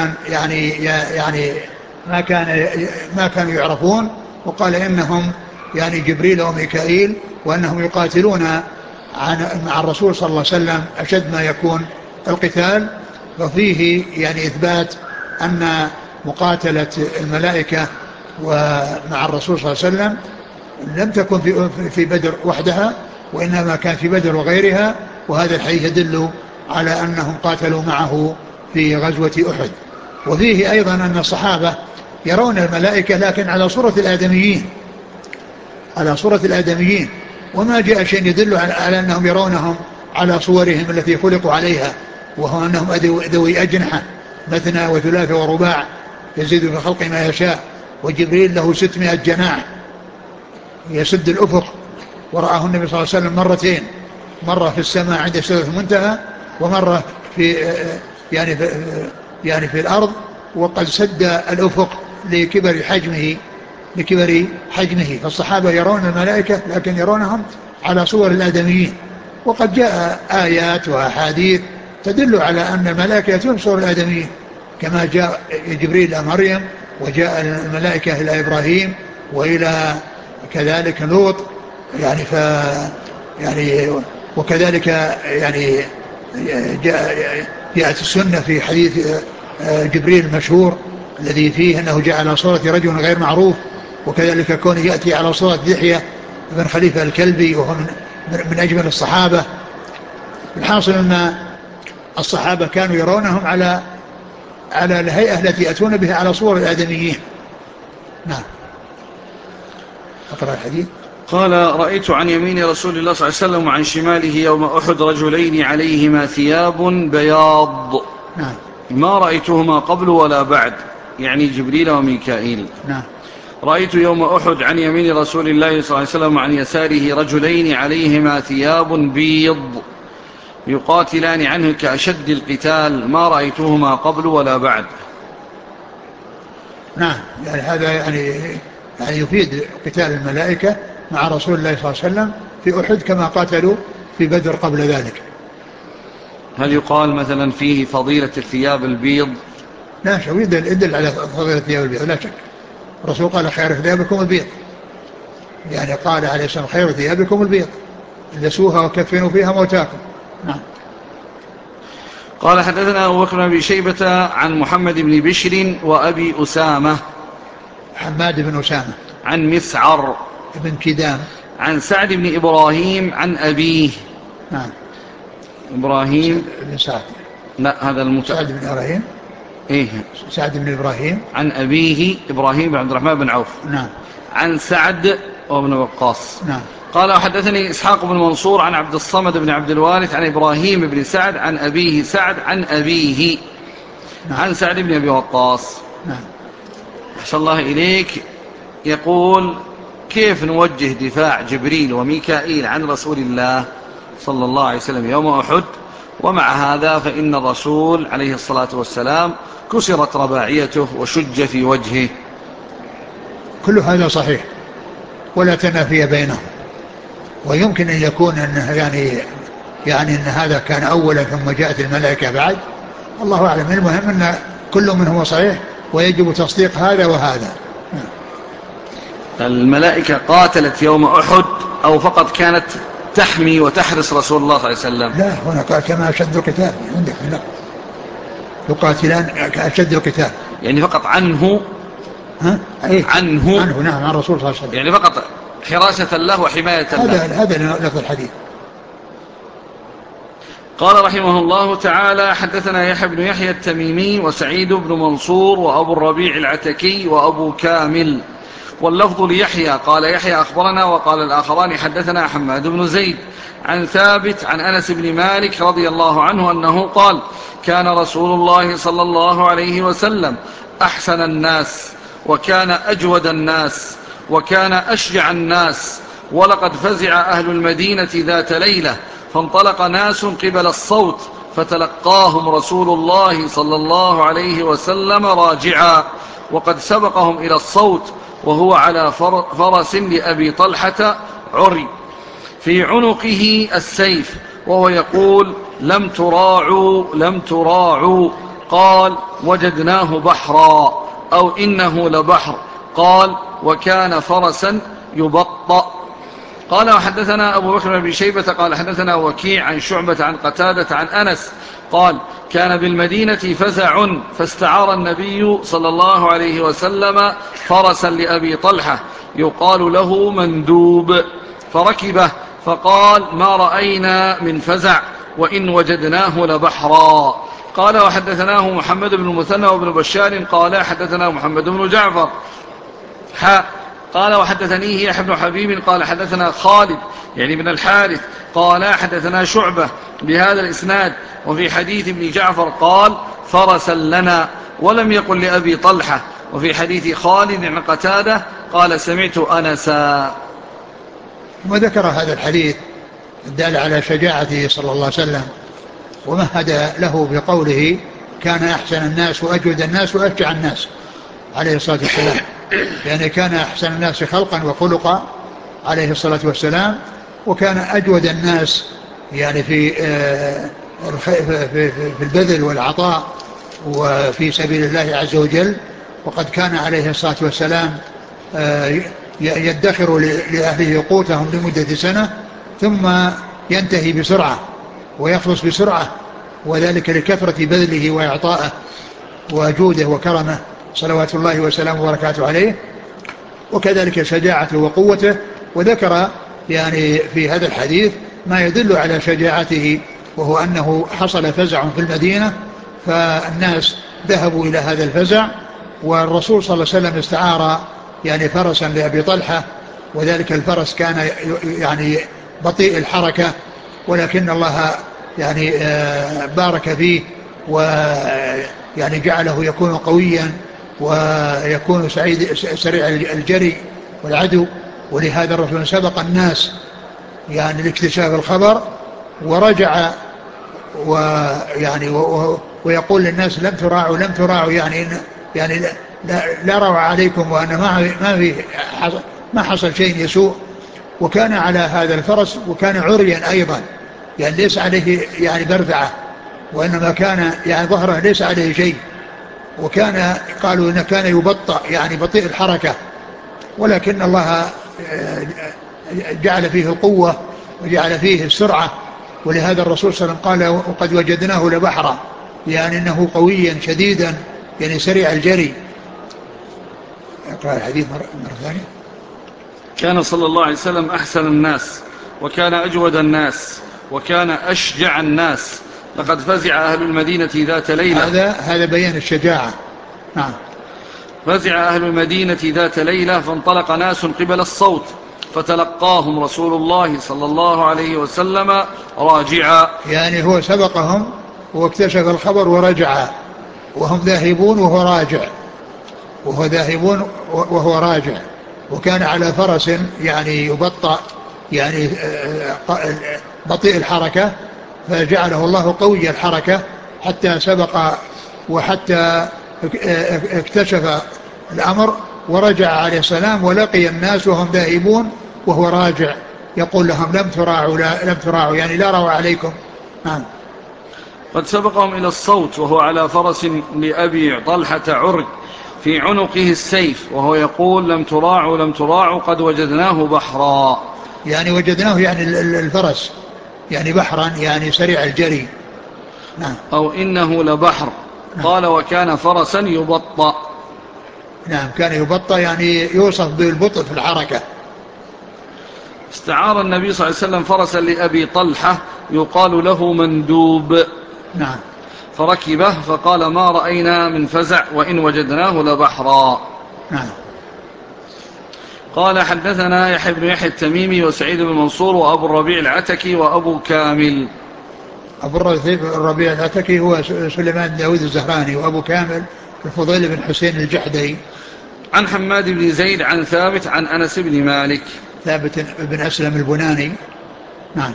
ما كانوا يعرفون، وقال إنهم يعني جبريل وميكائيل، وأنهم يقاتلون مع الرسول صلى الله عليه وسلم أشد ما يكون القتال. وفيه يعني إثبات أن مقاتلة الملائكة ومع الرسول صلى الله عليه وسلم لم تكن في بدر وحدها، وإنما كان في بدر وغيرها. وهذا الحديث يدل على أنهم قاتلوا معه في غزوة أحد. وفيه أيضا أن الصحابة يرون الملائكة لكن على صورة الآدميين، وما جاء شيء يدل على أنهم يرونهم على صورهم التي خلقوا عليها، وهو أنهم ذوي أجنحة مثنى وثلاث ورباع يزيد في خلق ما يشاء. وجبريل له 600 جناح يسد الأفق، ورآه النبي صلى الله عليه وسلم مرتين، مرة في السماء عند سدرة المنتهى، ومرة يعني في الأرض، وقد سد الأفق لكبر حجمه. فالصحابة يرون الملائكة لكن يرونهم على صور الآدميين. وقد جاء آيات وأحاديث تدل على أن الملائكة يأتون بصور الآدميين، كما جاء جبريل إلى مريم، وجاء الملائكة إلى إبراهيم، وإلى كذلك لوط، يعني يعني وكذلك يعني جاءت السنة في حديث جبريل المشهور الذي فيه أنه جاء على صورة رجل غير معروف، وكذلك كونه يأتي على صورة دحية بن خليفة الكلبي وهو من أجمل الصحابة. الحاصل أن الصحابة كانوا يرونهم على الهيئة التي يأتون بها على صور الآدميين. نعم. أقرأ الحديث. قال: رأيت عن يمين رسول الله صلى الله عليه وسلم وعن شماله يوم أحد رجلين عليهما ثياب بياض. نعم. ما رأيتهما قبل ولا بعد، يعني جبريل وميكائيل. نعم. رأيت يوم أحد عن يمين رسول الله صلى الله عليه وسلم وعن يساره رجلين عليهما ثياب بيض يقاتلان عنه كأشد القتال، ما رأيتهما قبل ولا بعد. نعم، يعني هذا يعني يفيد قتال الملائكة مع رسول الله صلى الله عليه وسلم في أحد كما قاتلوا في بدر قبل ذلك. هل يقال مثلا فيه فضيلة الثياب البيض؟ لا شك، يدل على فضيلة الثياب البيض لا شك. الرسول قال: خير ثيابكم البيض، يعني قال عليه السلام: خير ثيابكم البيض، لبسوها وكفنوا فيها موتاكم. نعم. قال: حدثنا أبو بكر بن أبي شيبة عن محمد بن بشر وأبي أسامة، حماد بن أسامة عن مسعر بن كدام عن سعد بن إبراهيم عن أبيه. نعم. إبراهيم بن سعد. لا، هذا سعد بن إبراهيم. إيه، سعد بن إبراهيم عن أبيه إبراهيم بن عبد الرحمن بن عوف. نعم. عن سعد وابن وقاص. نعم. قال: وحدثني إسحاق بن منصور عن عبد الصمد بن عبد الوارث عن إبراهيم بن سعد عن أبيه سعد عن أبيه. نعم. عن سعد بن أبي وقاص. نعم. أحسن الله إليك. يقول: كيف نوجه دفاع جبريل وميكائيل عن رسول الله صلى الله عليه وسلم يوم أحد، ومع هذا فإن الرسول عليه الصلاة والسلام كسرت رباعيته وشج في وجهه؟ كل هذا صحيح ولا تنافي بينهم، ويمكن أن يكون أنه يعني أن هذا كان أولا ثم جاءت الملائكة بعد، الله أعلم. المهم أن كل منهم صحيح ويجب تصديق هذا وهذا. الملائكة قاتلت يوم أحد أو فقط كانت تحمي وتحرس رسول الله صلى الله عليه وسلم؟ لا، هنا قال كما أشد القتال عندك هنا يقاتلان كأشد القتال، يعني فقط عنه. ها؟ أيه؟ عنه. نعم، عن الرسول صلى الله عليه وسلم، يعني فقط حراسة له وحماية له. هذا لفظ الحديث. قال رحمه الله تعالى: حدثنا يحيى بن يحيى التميمي وسعيد بن منصور وأبو الربيع العتكي وأبو كامل، واللفظ ليحيى. قال يحيى: أخبرنا. وقال الآخران: حدثنا حماد بن زيد عن ثابت عن أنس بن مالك رضي الله عنه أنه قال: كان رسول الله صلى الله عليه وسلم أحسن الناس، وكان أجود الناس، وكان أشجع الناس، ولقد فزع أهل المدينة ذات ليلة، فانطلق ناس قبل الصوت، فتلقاهم رسول الله صلى الله عليه وسلم راجعا، وقد سبقهم إلى الصوت، وهو على فرس لأبي طلحة عري، في عنقه السيف، وهو يقول: لم تراعوا لم تراعوا. قال: وجدناه بحرا، أو إنه لبحر. قال: وكان فرسا يبطأ. قال: وحدثنا أبو بكر بن أبي شيبة قال: حدثنا وكيع عن شعبة عن قتادة عن أنس قال: كان بالمدينة فزع، فاستعار النبي صلى الله عليه وسلم فرسا لأبي طلحة يقال له مندوب، فركبه، فقال: ما رأينا من فزع، وإن وجدناه لبحرا. قال: وحدثناه محمد بن المثنى وابن بشار قال: حدثنا محمد بن جعفر قال: وحدثنيه يحيى بن حبيب قال: حدثنا خالد يعني بن الحارث قال: حدثنا شعبة بهذا الإسناد. وفي حديث ابن جعفر قال: فرسا لنا، ولم يقل لأبي طلحة. وفي حديث خالد عن قتادة قال: سمعت أنسا. وذكر هذا الحديث الدال على شجاعته صلى الله عليه وسلم، ومهد له بقوله: كان أحسن الناس وأجود الناس وأشجع الناس عليه الصلاة والسلام، يعني كان أحسن الناس خلقا وخلقا عليه الصلاة والسلام، وكان أجود الناس يعني في البذل والعطاء وفي سبيل الله عز وجل. وقد كان عليه الصلاة والسلام يدخر لأهله قوتهم لمدة سنة ثم ينتهي بسرعة ويخلص بسرعة، وذلك لكثرة بذله وإعطائه وجوده وكرمه صلوات الله وسلامه وبركاته عليه، وكذلك شجاعته وقوته. وذكر يعني في هذا الحديث ما يدل على شجاعته، وهو أنه حصل فزع في المدينة فالناس ذهبوا إلى هذا الفزع، والرسول صلى الله عليه وسلم استعار يعني فرسا لأبي طلحة، وذلك الفرس كان يعني بطيء الحركة، ولكن الله يعني بارك فيه ويعني جعله يكون قويا ويكون سريع الجري والعدو. ولهذا الرسول سبق الناس يعني لاكتشاف الخبر ورجع ويعني ويقول للناس لم تراعوا لم تراعوا، يعني لا روع عليكم، وأن ما حصل شيء يسوء. وكان على هذا الفرس وكان عريا أيضا، يعني ليس عليه يعني برذعة، وإنما كان يعني ظهره ليس عليه شيء، وكان قالوا إنه كان يبطأ يعني بطيء الحركة، ولكن الله جعل فيه القوة وجعل فيه السرعة. ولهذا الرسول صلى الله عليه وسلم قال وقد وجدناه لبحرا، يعني أنه قويا شديدا يعني سريع الجري. اقرأ الحديث مرة ثانية. كان صلى الله عليه وسلم أحسن الناس، وكان أجود الناس، وكان أشجع الناس. لقد فزع أهل المدينة ذات ليلة. هذا بيان الشجاعة. نعم. فزع أهل المدينة ذات ليلة فانطلق ناس قبل الصوت فتلقاهم رسول الله صلى الله عليه وسلم راجعا. يعني هو سبقهم واكتشف الخبر ورجع، وهم ذاهبون وهو راجع، وهو ذاهبون وهو راجع، وكان على فرس يعني يبطأ يعني بطيء الحركة، فجعله الله قوي الحركة حتى سبق وحتى اكتشف الأمر ورجع عليه السلام ولقي الناس وهم ذاهبون وهو راجع، يقول لهم لم تراعوا يعني لا روى عليكم. نعم. قد سبقهم إلى الصوت وهو على فرس لأبي طلحة عرج في عنقه السيف، وهو يقول لم تراعوا قد وجدناه بحرا. يعني وجدناه يعني الفرس يعني بحرا يعني سريع الجري. نعم. أو إنه لبحر. نعم. قال وكان فرسا يبطأ. نعم كان يبطأ يعني يوصف بالبطء في الحركة. استعار النبي صلى الله عليه وسلم فرسا لأبي طلحة يقال له مندوب. نعم. فركبه فقال ما رأينا من فزع وإن وجدناه لبحرا. نعم. قال حدثنا يحيى بن يحيى التميمي وسعيد بن منصور وأبو الربيع العتكي وأبو كامل. أبو الربيع العتكي هو سليمان داود الزهراني، وأبو كامل الفضيل بن حسين الجحدري. عن حماد بن زيد عن ثابت عن أنس بن مالك. ثابت بن أسلم البناني. نعم.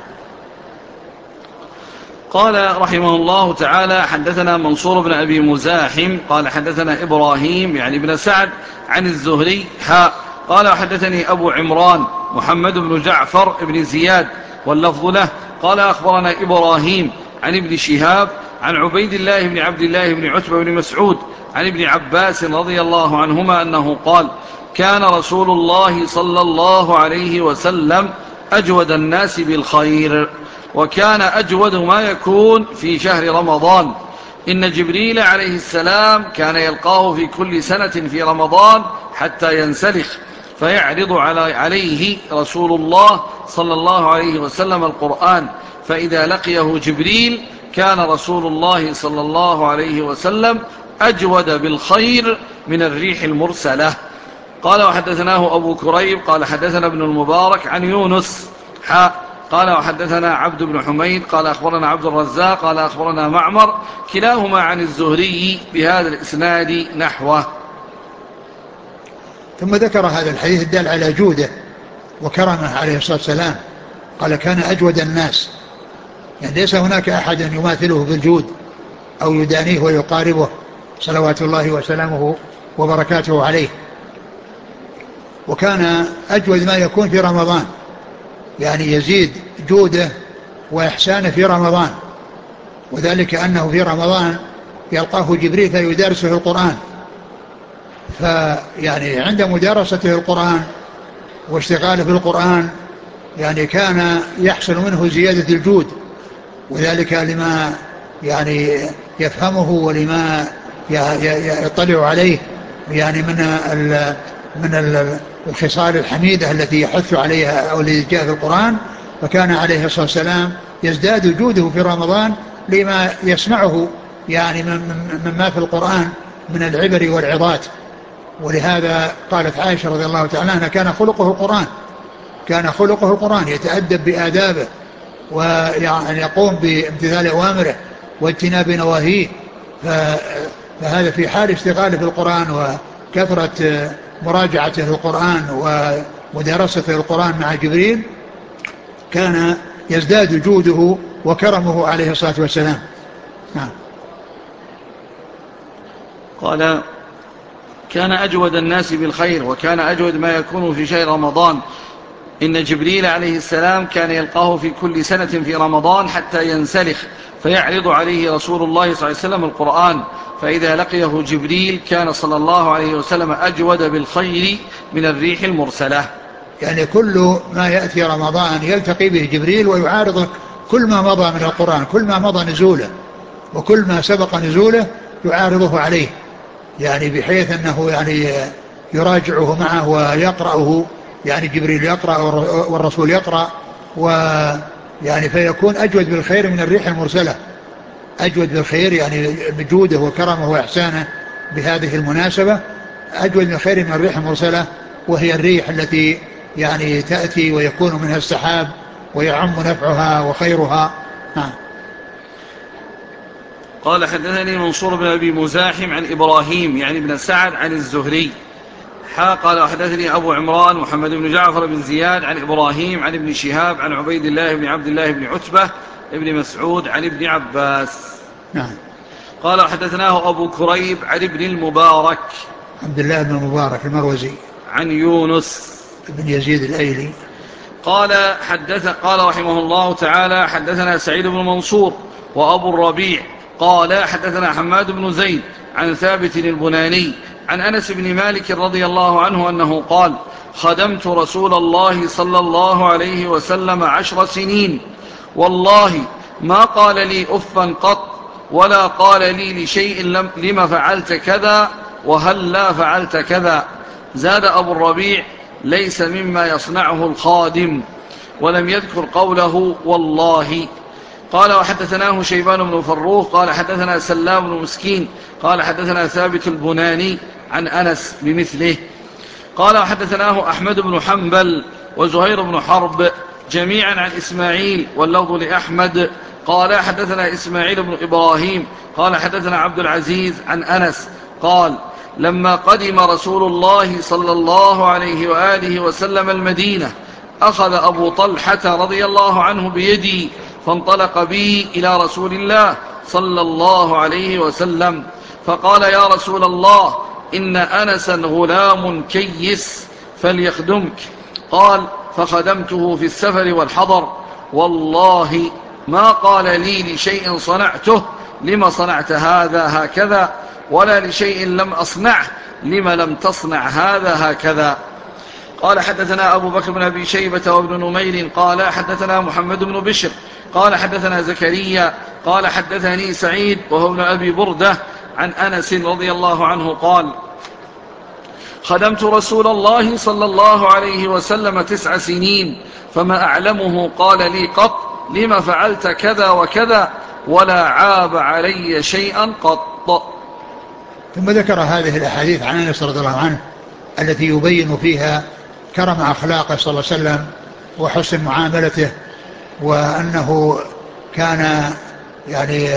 قال رحمه الله تعالى حدثنا منصور بن أبي مزاحم قال حدثنا إبراهيم يعني بن سعد عن الزهري قال حدثني أبو عمران محمد بن جعفر بن زياد واللفظ له قال أخبرنا إبراهيم عن ابن شهاب عن عبيد الله بن عبد الله بن عتبة بن مسعود عن ابن عباس رضي الله عنهما أنه قال كان رسول الله صلى الله عليه وسلم أجود الناس بالخير، وكان أجود ما يكون في شهر رمضان. إن جبريل عليه السلام كان يلقاه في كل سنة في رمضان حتى ينسلخ فيعرض عليه رسول الله صلى الله عليه وسلم القرآن، فإذا لقيه جبريل كان رسول الله صلى الله عليه وسلم أجود بالخير من الريح المرسلة. قال وحدثناه أبو كريب قال حدثنا ابن المبارك عن يونس قال وحدثنا عبد بن حميد قال أخبرنا عبد الرزاق قال أخبرنا معمر كلاهما عن الزهري بهذا الإسناد نحوه. ثم ذكر هذا الحديث الدال على جوده وكرمه عليه الصلاة والسلام. قال كان أجود الناس، يعني ليس هناك أحد يماثله بالجود أو يدانيه ويقاربه صلوات الله وسلامه وبركاته عليه. وكان أجود ما يكون في رمضان، يعني يزيد جوده وإحسانه في رمضان، وذلك أنه في رمضان يلقاه جبريل فيدارسه القرآن، فيعني عند مدارسته القرآن واشتغاله بالقرآن يعني كان يحصل منه زيادة الجود، وذلك لما يعني يفهمه ولما يطلع عليه يعني من الخصال الحميدة التي يحث عليها أو التي جاء في القرآن. فكان عليه الصلاة والسلام يزداد جوده في رمضان لما يسمعه يعني مما في القرآن من العبر والعظات. ولهذا قالت عائشة رضي الله تعالى عنها كان خلقه القرآن، كان خلقه القرآن، يتأدب بآدابه ويعني يقوم بامتثال أوامره واجتناب نواهيه. فهذا في حال اشتغاله بالقرآن وكثرة مراجعته للقرآن ودراسته القرآن مع جبريل كان يزداد جوده وكرمه عليه الصلاة والسلام. نعم. قال كان أجود الناس بالخير وكان أجود ما يكون في شهر رمضان. إن جبريل عليه السلام كان يلقاه في كل سنة في رمضان حتى ينسلخ فيعرض عليه رسول الله صلى الله عليه وسلم القرآن، فإذا لقيه جبريل كان صلى الله عليه وسلم أجود بالخير من الريح المرسلة. يعني كل ما يأتي رمضان يلتقي به جبريل ويعارضه كل ما مضى من القرآن، كل ما مضى نزوله وكل ما سبق نزوله يعارضه عليه، يعني بحيث أنه يعني يراجعه معه ويقرأه، يعني جبريل يقرأ والرسول يقرأ، ويعني فيكون أجود بالخير من الريح المرسلة. أجود بالخير يعني بجوده وكرمه وإحسانه بهذه المناسبة أجود بالخير من الريح المرسلة، وهي الريح التي يعني تأتي ويكون منها السحاب ويعم نفعها وخيرها. قال حدثني منصور بن أبي مزاحم عن إبراهيم يعني بن سعد عن الزهري قال حدثني أبو عمران محمد بن جعفر بن زياد عن إبراهيم عن ابن شهاب عن عبيد الله بن عبد الله بن عتبة ابن مسعود عن ابن عباس. قال حدثناه أبو كريب عن ابن المبارك عبد الله بن المبارك المروزي عن يونس بن يزيد الأيلي قال رحمه الله تعالى حدثنا سعيد بن منصور وأبو الربيع قال حدثنا حماد بن زيد عن ثابت البناني عن أنس بن مالك رضي الله عنه أنه قال خدمت رسول الله صلى الله عليه وسلم 10 سنين والله ما قال لي أفا قط ولا قال لي لشيء لما فعلت كذا وهل لا فعلت كذا. زاد أبو الربيع ليس مما يصنعه الخادم ولم يذكر قوله والله. قال وحدثناه شيبان بن فروخ قال حدثنا سلام بن مسكين قال حدثنا ثابت البناني عن أنس بمثله. قال وحدثناه أحمد بن حنبل وزهير بن حرب جميعا عن إسماعيل واللفظ لأحمد قال حدثنا إسماعيل بن إبراهيم قال حدثنا عبد العزيز عن أنس قال لما قدم رسول الله صلى الله عليه وآله وسلم المدينة أخذ أبو طلحة رضي الله عنه بيدي فانطلق بي إلى رسول الله صلى الله عليه وسلم فقال يا رسول الله إن أنسا غلام كيس فليخدمك. قال فخدمته في السفر والحضر والله ما قال لي لشيء صنعته لما صنعت هذا هكذا ولا لشيء لم أصنعه لما لم تصنع هذا هكذا. قال حدثنا أبو بكر بن أبي شيبة وابن نمير قال حدثنا محمد بن بشر قال حدثنا زكريا قال حدثني سعيد وهو ابن أبي بردة عن أنس رضي الله عنه قال خدمت رسول الله صلى الله عليه وسلم 9 سنين فما أعلمه قال لي قط لما فعلت كذا وكذا ولا عاب علي شيئا قط. ثم ذكر هذه الأحاديث عن أنس رضي الله عنه التي يبين فيها كرم أخلاقه صلى الله عليه وسلم وحسن معاملته، وأنه كان يعني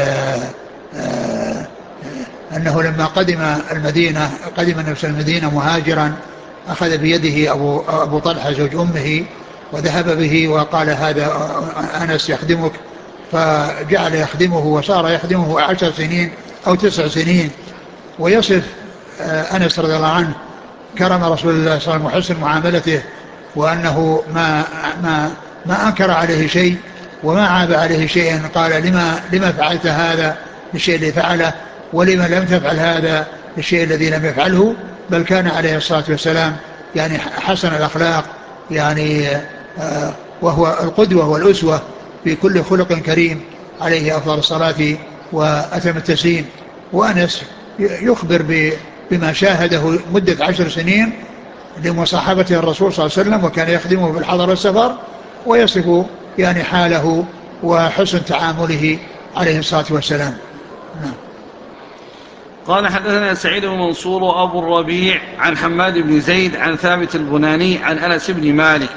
أنه لما قدم المدينة قدم نفس المدينة مهاجرا أخذ بيده أبو طلحة زوج أمه وذهب به وقال هذا أنس يخدمك، فجعل يخدمه وصار يخدمه 10 سنين أو 9 سنين. ويصف أنس رضي الله عنه كرم رسول الله صلى الله عليه وسلم وحسن معاملته، وأنه ما أنكر عليه شيء وما عاب عليه شيئا، قال لما فعلت هذا للشيء الذي فعله ولما لم تفعل هذا للشيء الذي لم يفعله، بل كان عليه الصلاة والسلام يعني حسن الأخلاق يعني وهو القدوة والأسوة في كل خلق كريم، عليه أفضل الصلاة وأتم التسليم. وأنس يخبر بما شاهده مدة 10 سنين لمصاحبته الرسول صلى الله عليه وسلم، وكان يخدمه في الحضر والسفر، ويصف يعني حاله وحسن تعامله عليه الصلاة والسلام. نعم. قال حدثنا سعيد بن منصور وأبو الربيع عن حماد بن زيد عن ثابت البناني عن أنس بن مالك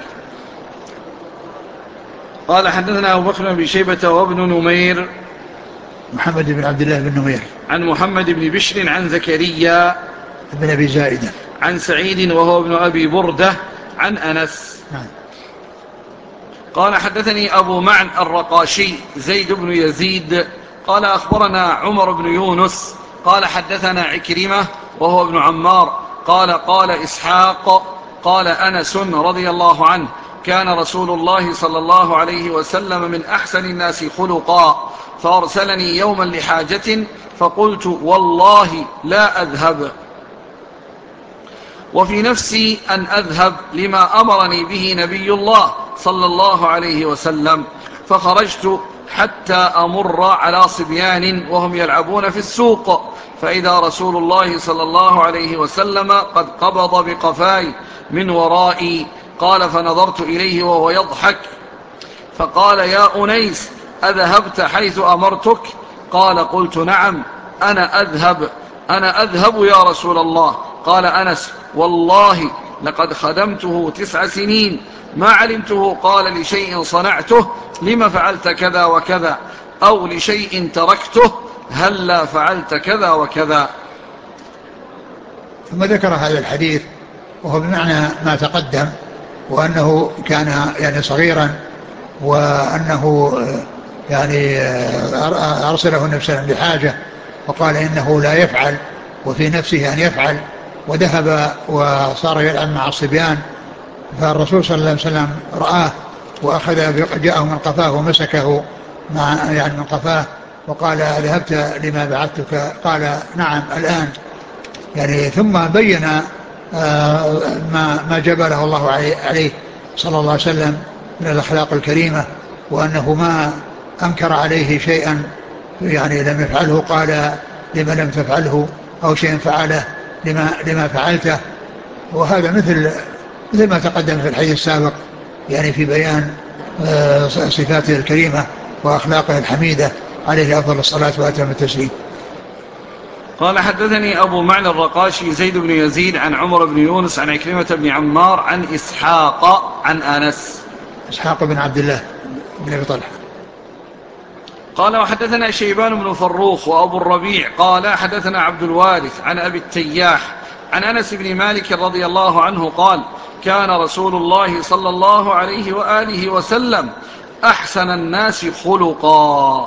قال حدثنا أبو بكر بن شيبة وابن نمير محمد بن عبد الله بن نمير عن محمد بن بشر عن زكريا بن أبي زائدة عن سعيد وهو ابن أبي بردة عن أنس. نعم. قال حدثني أبو معن الرقاشي زيد بن يزيد قال أخبرنا عمر بن يونس قال حدثنا عكرمة وهو ابن عمار قال إسحاق قال أنس رضي الله عنه كان رسول الله صلى الله عليه وسلم من أحسن الناس خلقا، فأرسلني يوما لحاجة فقلت والله لا أذهب، وفي نفسي أن أذهب لما أمرني به نبي الله صلى الله عليه وسلم، فخرجت حتى أمر على صبيان وهم يلعبون في السوق، فإذا رسول الله صلى الله عليه وسلم قد قبض بقفاي من ورائي. قال فنظرت إليه وهو يضحك فقال يا أنيس أذهبت حيث أمرتك؟ قال قلت نعم أنا أذهب يا رسول الله. قال أنس والله لقد خدمته 9 سنين ما علمته قال لشيء صنعته لما فعلت كذا وكذا، أو لشيء تركته هلا فعلت كذا وكذا. ثم ذكر هذا الحديث وهو بمعنى ما تقدم، وأنه كان يعني صغيرا، وأنه يعني أرسله النبي صلى الله عليه وسلم لحاجة وقال إنه لا يفعل وفي نفسه أن يفعل، وذهب وصار يلعب مع الصبيان، فالرسول صلى الله عليه وسلم رآه وأخذ جاءه من قفاه ومسكه يعني من قفاه وقال ذهبت لما بعثتك؟ قال نعم الآن، يعني ثم بين ما جبله الله عليه صلى الله عليه وسلم من الأخلاق الكريمة، وأنه ما أنكر عليه شيئا يعني لم يفعله، قال لما لم تفعله، أو شيء فعله لما فعلته. وهذا مثل ما تقدم في الحديث السابق، يعني في بيان صفاته الكريمة وأخلاقه الحميدة عليه أفضل الصلاة وأتم التسليم. قال حدثني أبو معنى الرقاشي زيد بن يزيد عن عمر بن يونس عن عكرمة بن عمار عن إسحاق عن أنس. إسحاق بن عبد الله بن أبي طلحة. قال وحدثنا شيبان بن فروخ وأبو الربيع قال حدثنا عبد الوارث عن أبي التياح عن أنس بن مالك رضي الله عنه قال كان رسول الله صلى الله عليه وآله وسلم أحسن الناس خلقا.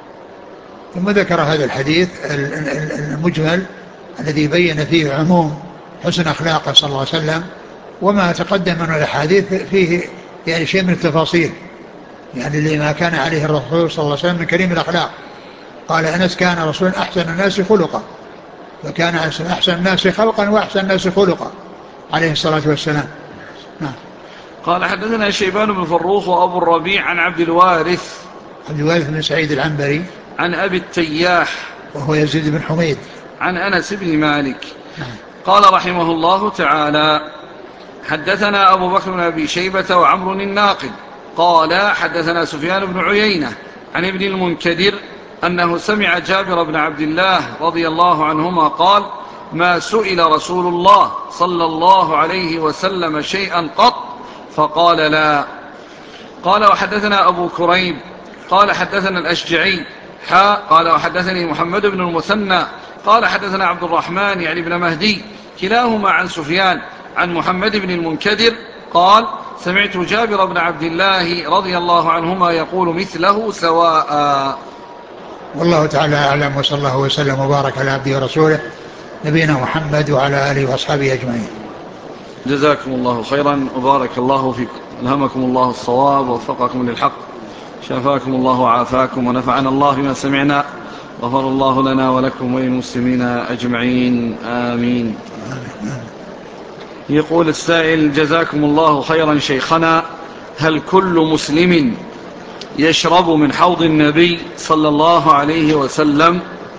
ثم ذكر هذا الحديث المجمل الذي بين فيه عموم حسن أخلاقه صلى الله عليه وسلم، وما تقدم من الأحاديث فيه يعني شيء من التفاصيل، يعني لما كان عليه الرسول صلى الله عليه وسلم من كريم الأخلاق. قال أنس كان رسول أحسن الناس خلقا، فكان أحسن الناس خلقا وأحسن الناس خلقا عليه الصلاة والسلام. نعم. قال حدثنا شيبان بن فروخ وأبو الربيع عن عبد الوارث بن سعيد العنبري عن أبي التياح وهو يزيد بن حميد عن أنس بن مالك. نعم. قال رحمه الله تعالى حدثنا أبو بكر بن أبي شيبة وعمر الناقد قال حدثنا سفيان بن عيينة عن ابن المنكدر أنه سمع جابر بن عبد الله رضي الله عنهما قال ما سئل رسول الله صلى الله عليه وسلم شيئا قط فقال لا. قال وحدثنا أبو كريب قال حدثنا الأشجعي قال وحدثني محمد بن المثنى قال حدثنا عبد الرحمن يعني بن مهدي كلاهما عن سفيان عن محمد بن المنكدر قال سمعت جابر بن عبد الله رضي الله عنهما يقول مثله سواء. والله تعالى أعلم، وصلى الله وسلم وبارك على عبده ورسوله نبينا محمد وعلى آله وأصحابه أجمعين. جزاكم الله خيرا وبارك الله فيكم، ألهمكم الله الصواب ووفقكم للحق، شفاكم الله وعافاكم ونفعنا الله بما سمعنا، غفر الله لنا ولكم وللمسلمين أجمعين آمين. يقول السائل: جزاكم الله خيرا شيخنا، هل كل مسلم يشرب من حوض النبي صلى الله عليه وسلم؟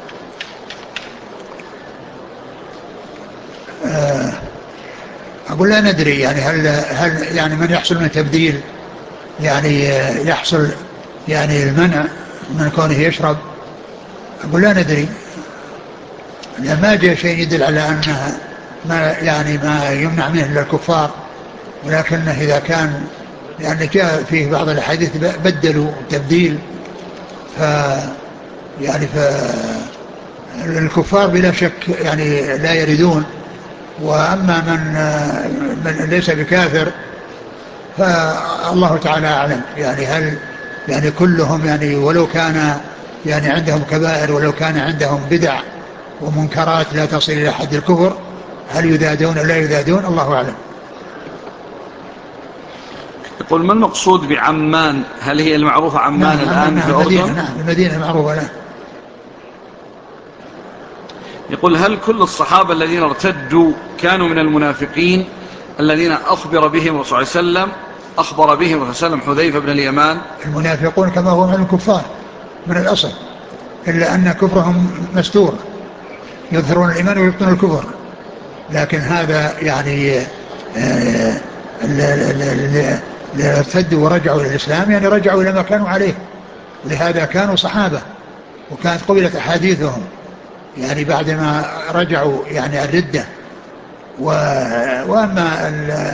أقول لا ندري، يعني هل يعني من يحصل من تبديل، يعني يحصل يعني المنع من كونه يشرب. أقول لا ندري، لأن ما جاء شيء يدل على أن ما يمنع منه إلا الكفار، ولكنه إذا كان، لأن جاء فيه بعض الأحاديث بدلوا تبديل، ف يعني فالكفار بلا شك يعني لا يردون. وأما من ليس بكافر فالله تعالى أعلم، يعني هل يعني كلهم يعني ولو كان يعني عندهم كبائر، ولو كان عندهم بدع ومنكرات لا تصل إلى حد الكفر، هل يذادون لا يذادون؟ الله أعلم. يقول: ما المقصود بعمان؟ هل هي المعروفة عمان نعم الآن في المدينة، الأردن؟ نعم المدينة المعروفة له. يقول: هل كل الصحابة الذين ارتدوا كانوا من المنافقين الذين أخبر بهم الرسول صلى الله عليه وسلم حذيفة بن اليمان؟ المنافقون كما هو من الكفار من الأصل، إلا أن كفرهم مستور، يظهرون الإيمان ويبطنون الكفر. لكن هذا يعني اللي ارتدوا ورجعوا إلى الإسلام يعني رجعوا إلى ما كانوا عليه، ولهذا كانوا صحابة وكانت قبلت أحاديثهم يعني بعدما رجعوا يعني الردة. وأما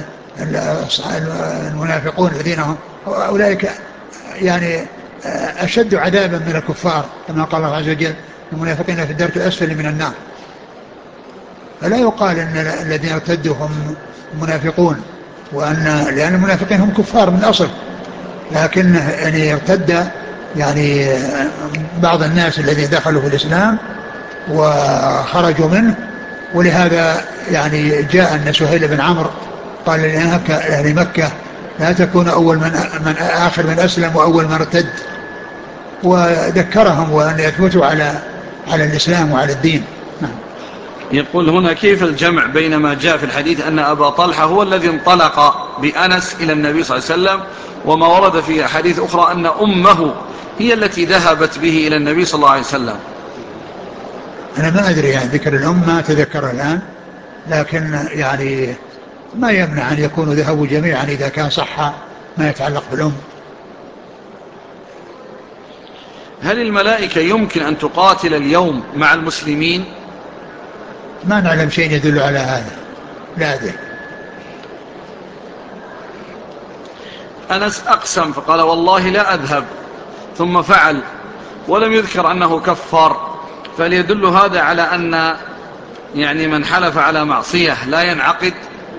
المنافقون الذين هم أولئك يعني أشد عذابا من الكفار، كما قال الله عز وجل: المنافقين في الدرك الأسفل من النار. فلا يقال أن الذين ارتدوا هم منافقون، لأن المنافقين هم كفار من الأصل، لكن يعني ارتد يعني بعض الناس الذين دخلوا في الإسلام وخرجوا منه. ولهذا يعني جاء أن سهيل بن عمرو قال لأهل مكة: لا تكون أول من آخر من أسلم وأول من ارتد، وذكرهم وأن يثبتوا على الإسلام وعلى الدين. يقول هنا: كيف الجمع بين ما جاء في الحديث أن أبا طلحة هو الذي انطلق بأنس إلى النبي صلى الله عليه وسلم، وما ورد في حديث أخرى أن أمه هي التي ذهبت به إلى النبي صلى الله عليه وسلم؟ أنا ما أدري يعني ذكر الأم ما أتذكر الآن، لكن يعني ما يمنع أن يكونوا ذهبوا جميعا إذا كان صح ما يتعلق بالأم. هل الملائكة يمكن أن تقاتل اليوم مع المسلمين؟ ما نعلم شيء يدل على هذا، لا أدري. أنس أقسم فقال: والله لا أذهب، ثم فعل، ولم يذكر أنه كفر، فهل يدل هذا على أن يعني من حلف على معصية لا ينعقد؟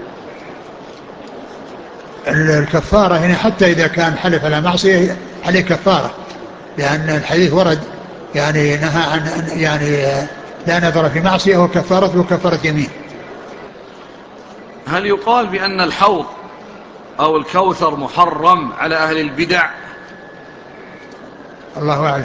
الكفارة هنا حتى إذا كان حلف على معصية عليه كفارة، لأن الحديث ورد يعني نهى عن يعني لا نظر في معصية وكفارته كفارة يمين. هل يقال بأن الحوض أو الكوثر محرم على أهل البدع؟ الله أعلم.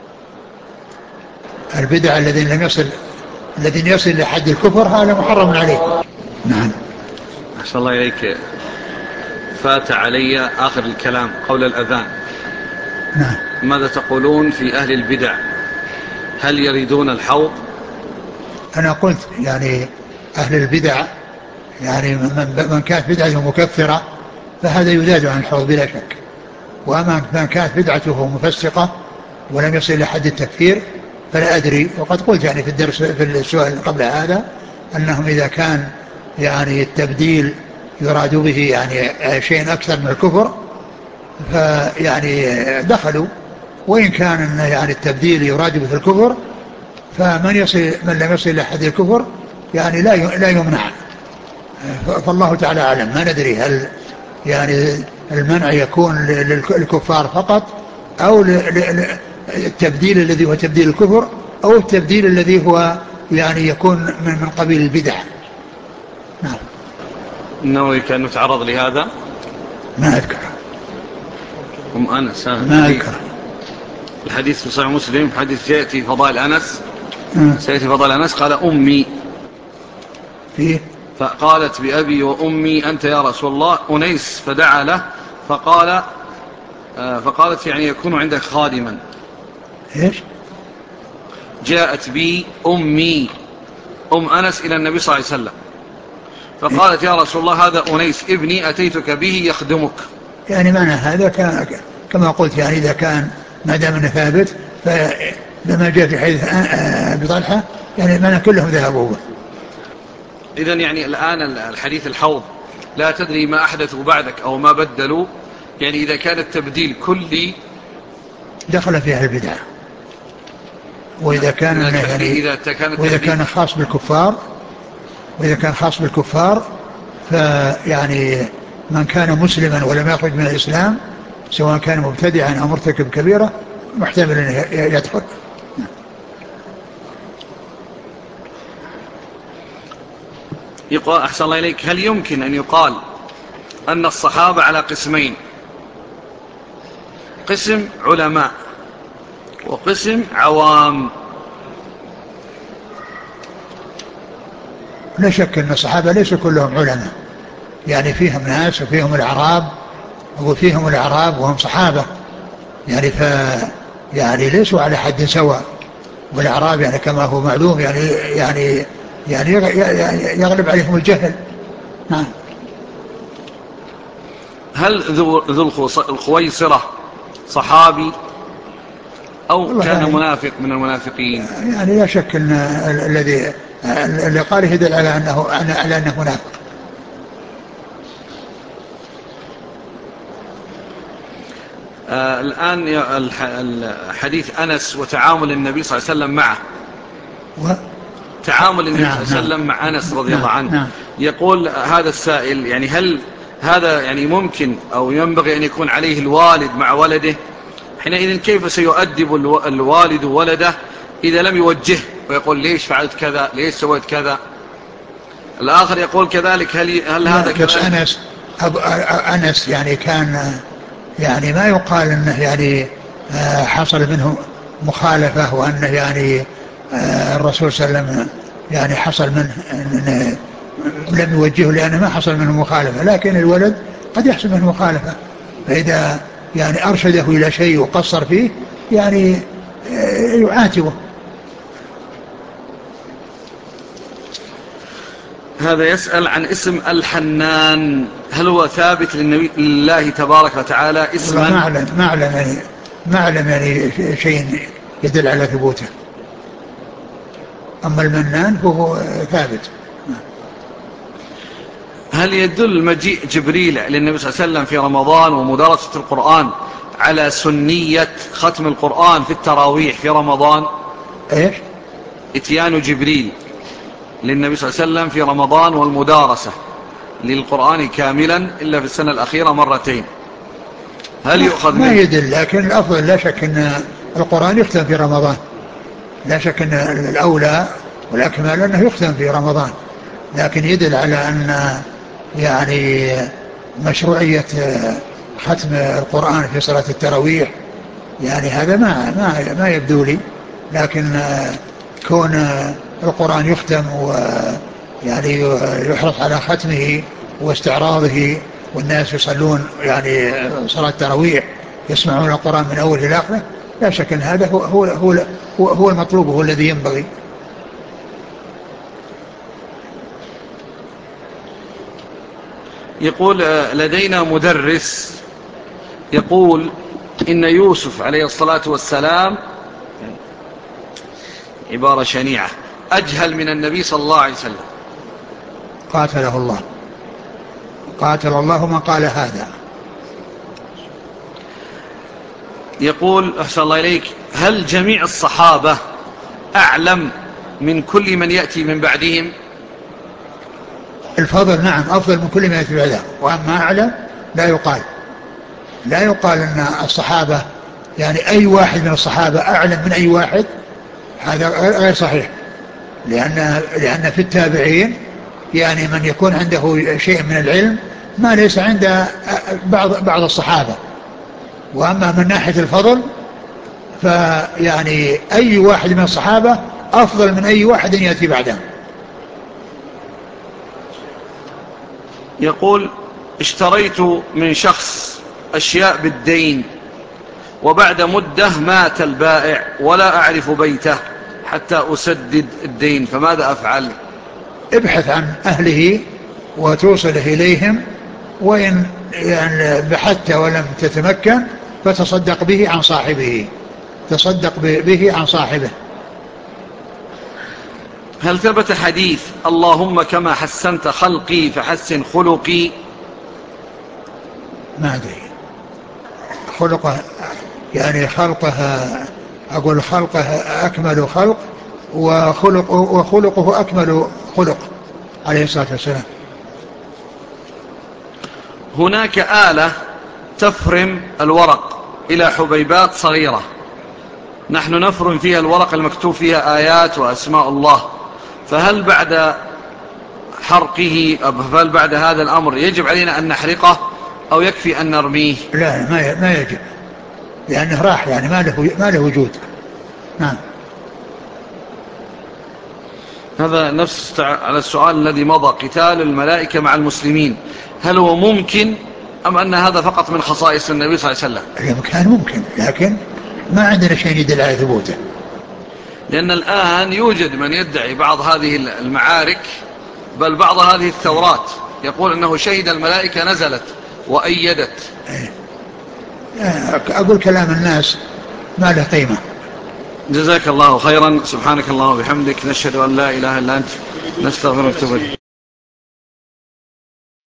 البدع الذين يصل لحد الكفر هذا محرم عليه. نعم. أحسن الله إليك. فات علي آخر الكلام قول الأذان. نعم. ماذا تقولون في أهل البدع؟ هل يريدون الحوض؟ أنا قلت يعني أهل البدع يعني من كانت بدعته مكفرة فهذا يزاد عن الحوض بلا شك. وأما من كانت بدعته مفسقة ولم يصل إلى حد التكفير فلا أدري. وقد قلت يعني في الدرس في السؤال قبل هذا أنهم إذا كان يعني التبديل يراد به يعني شيء أكثر من الكفر فيعني دخلوا. وإن كان يعني التبديل يراد به الكفر من لم يصل إلى حد الكفر يعني لا يمنع. فالله تعالى أعلم. ما ندري هل يعني المنع يكون للكفار فقط أو التبديل الذي هو تبديل الكفر أو التبديل الذي هو يعني يكون من قبيل البدع. نعم. النووي كان يتعرض لهذا؟ ما أذكر. أنس ما أذكر. الحديث في صحيح مسلم، حديث سيأتي فضائل أنس، آه. سيأتي فضائل أنس قال: أمي. فيه فقالت بأبي وأمي أنت يا رسول الله. أنيس فدعا له فقالت يعني يكون عندك خادما. إيش؟ جاءت بي أمي أم أنس إلى النبي صلى الله عليه وسلم فقالت يا رسول الله هذا أنيس ابني أتيتك به يخدمك. يعني معنى هذا كما قلت، يعني إذا كان ما دام انه ثابت، فلما جاء في حديث أبي طلحة يعني معنى كلهم ذهبوا به. إذن يعني الآن الحديث الحوض لا تدري ما أحدثوا بعدك أو ما بدلوا، يعني إذا كان التبديل كلي دخل فيها البدعة. وإذا كان يعني وإذا كان خاص بالكفار، فيعني من كان مسلما ولم يخرج من الإسلام سواء كان مبتدعا أو مرتكب كبيرة محتمل أن يدخل. يقول أحسن الله إليك، هل يمكن أن يقال أن الصحابة على قسمين، قسم علماء وقسم عوام؟ لا شك أن الصحابة ليسوا كلهم علماء، يعني فيهم ناس وفيهم الأعراب وهم صحابة، يعني يعني ليسوا على حد سواء. والأعراب يعني كما هو معلوم يعني يغلب عليهم الجهل. نعم. هل ذو الخويصرة صحابي أو كان منافق من المنافقين؟ يعني لا شك أن اللي قال يدل على أنه منافق. الآن الحديث أنس وتعامل النبي صلى الله عليه وسلم معه، تعامل النبي صلى الله عليه وسلم مع أنس رضي الله عنه. يقول هذا السائل يعني هل هذا يعني ممكن أو ينبغي أن يكون عليه الوالد مع ولده؟ حينئذ كيف سيؤدب الوالد ولده إذا لم يوجهه ويقول ليش فعلت كذا، ليش سويت كذا؟ الآخر يقول كذلك. هل هذا كذلك؟ أنس يعني كان يعني ما يقال أنه يعني حصل منه مخالفة، وأنه يعني الرسول صلى الله عليه وسلم يعني حصل منه أنه لم يوجهه لأنه ما حصل منه مخالفة، لكن الولد قد يحصل منه مخالفة، فإذا يعني أرشده إلى شيء وقصر فيه يعني يعاتبه. هذا يسأل عن اسم الحنان، هل هو ثابت لله تبارك وتعالى اسما؟ ما أعلم يعني شيء يدل على ثبوته. أما المنان فهو ثابت. هل يدل مجيء جبريل للنبي صلى الله عليه وسلم في رمضان ومدارسة القرآن على سنية ختم القرآن في التراويح في رمضان؟ إيش؟ اتيان جبريل للنبي صلى الله عليه وسلم في رمضان والمدارسة للقرآن كاملا إلا في السنة الأخيرة مرتين، هل يؤخذ منه؟ ما يدل، لكن الأفضل لا شك أن القرآن يختم في رمضان، لا شك أن الأولى والأكمل أنه يختم في رمضان، لكن يدل على أن يعني مشروعية ختم القرآن في صلاة التراويح يعني هذا ما يبدو لي، لكن كون القرآن يختم ويعني يحرص على ختمه واستعراضه والناس يصلون يعني صلاة التراويح يسمعون القرآن من أول إلى آخره، لا شك أن هذا هو المطلوب، هو الذي ينبغي. يقول لدينا مدرس يقول إن يوسف عليه الصلاة والسلام، عبارة شنيعة، أجهل من النبي صلى الله عليه وسلم. قاتله الله، قاتل الله من قال هذا. يقول أحسن الله إليك، هل جميع الصحابة أعلم من كل من يأتي من بعدهم؟ الفضل نعم أفضل من كل من يأتي بعدهم، وأما أعلم لا يقال أن الصحابة يعني أي واحد من الصحابة أعلم من أي واحد، هذا غير صحيح، لأن في التابعين يعني من يكون عنده شيء من العلم ما ليس عند بعض الصحابة. وأما من ناحية الفضل فيعني أي واحد من الصحابة أفضل من أي واحد يأتي بعدهم. يقول: اشتريت من شخص أشياء بالدين، وبعد مدة مات البائع ولا أعرف بيته حتى أسدد الدين، فماذا أفعل؟ ابحث عن أهله وتوصله إليهم، وإن يعني بحثت ولم تتمكن فتصدق به عن صاحبه، تصدق به عن صاحبه. هل ثبت حديث اللهم كما حسنت خلقي فحسن خلقي؟ ما أدري خلقه، يعني خلقه، أقول خلقه أكمل خلق، وخلقه أكمل خلق عليه الصلاة والسلام. هناك آلة تفرم الورق إلى حبيبات صغيرة، نحن نفرم فيها الورق المكتوب فيها آيات وأسماء الله، فهل بعد حرقه، هل بعد هذا الأمر يجب علينا أن نحرقه أو يكفي أن نرميه؟ لا، ما يجب، لأنه راح، يعني ما له وجود. نعم. هذا نفس على السؤال الذي مضى: قتال الملائكة مع المسلمين، هل هو ممكن أم أن هذا فقط من خصائص النبي صلى الله عليه وسلم؟ كان ممكن، لكن ما عندنا شيء يدل على ثبوته. لأن الآن يوجد من يدعي بعض هذه المعارك، بل بعض هذه الثورات، يقول أنه شهد الملائكة نزلت وأيدت. أقول كلام الناس ما له قيمة. جزاك الله خيرا. سبحانك اللهم وبحمدك، نشهد أن لا إله إلا أنت، نستغفرك ونتوب إليك.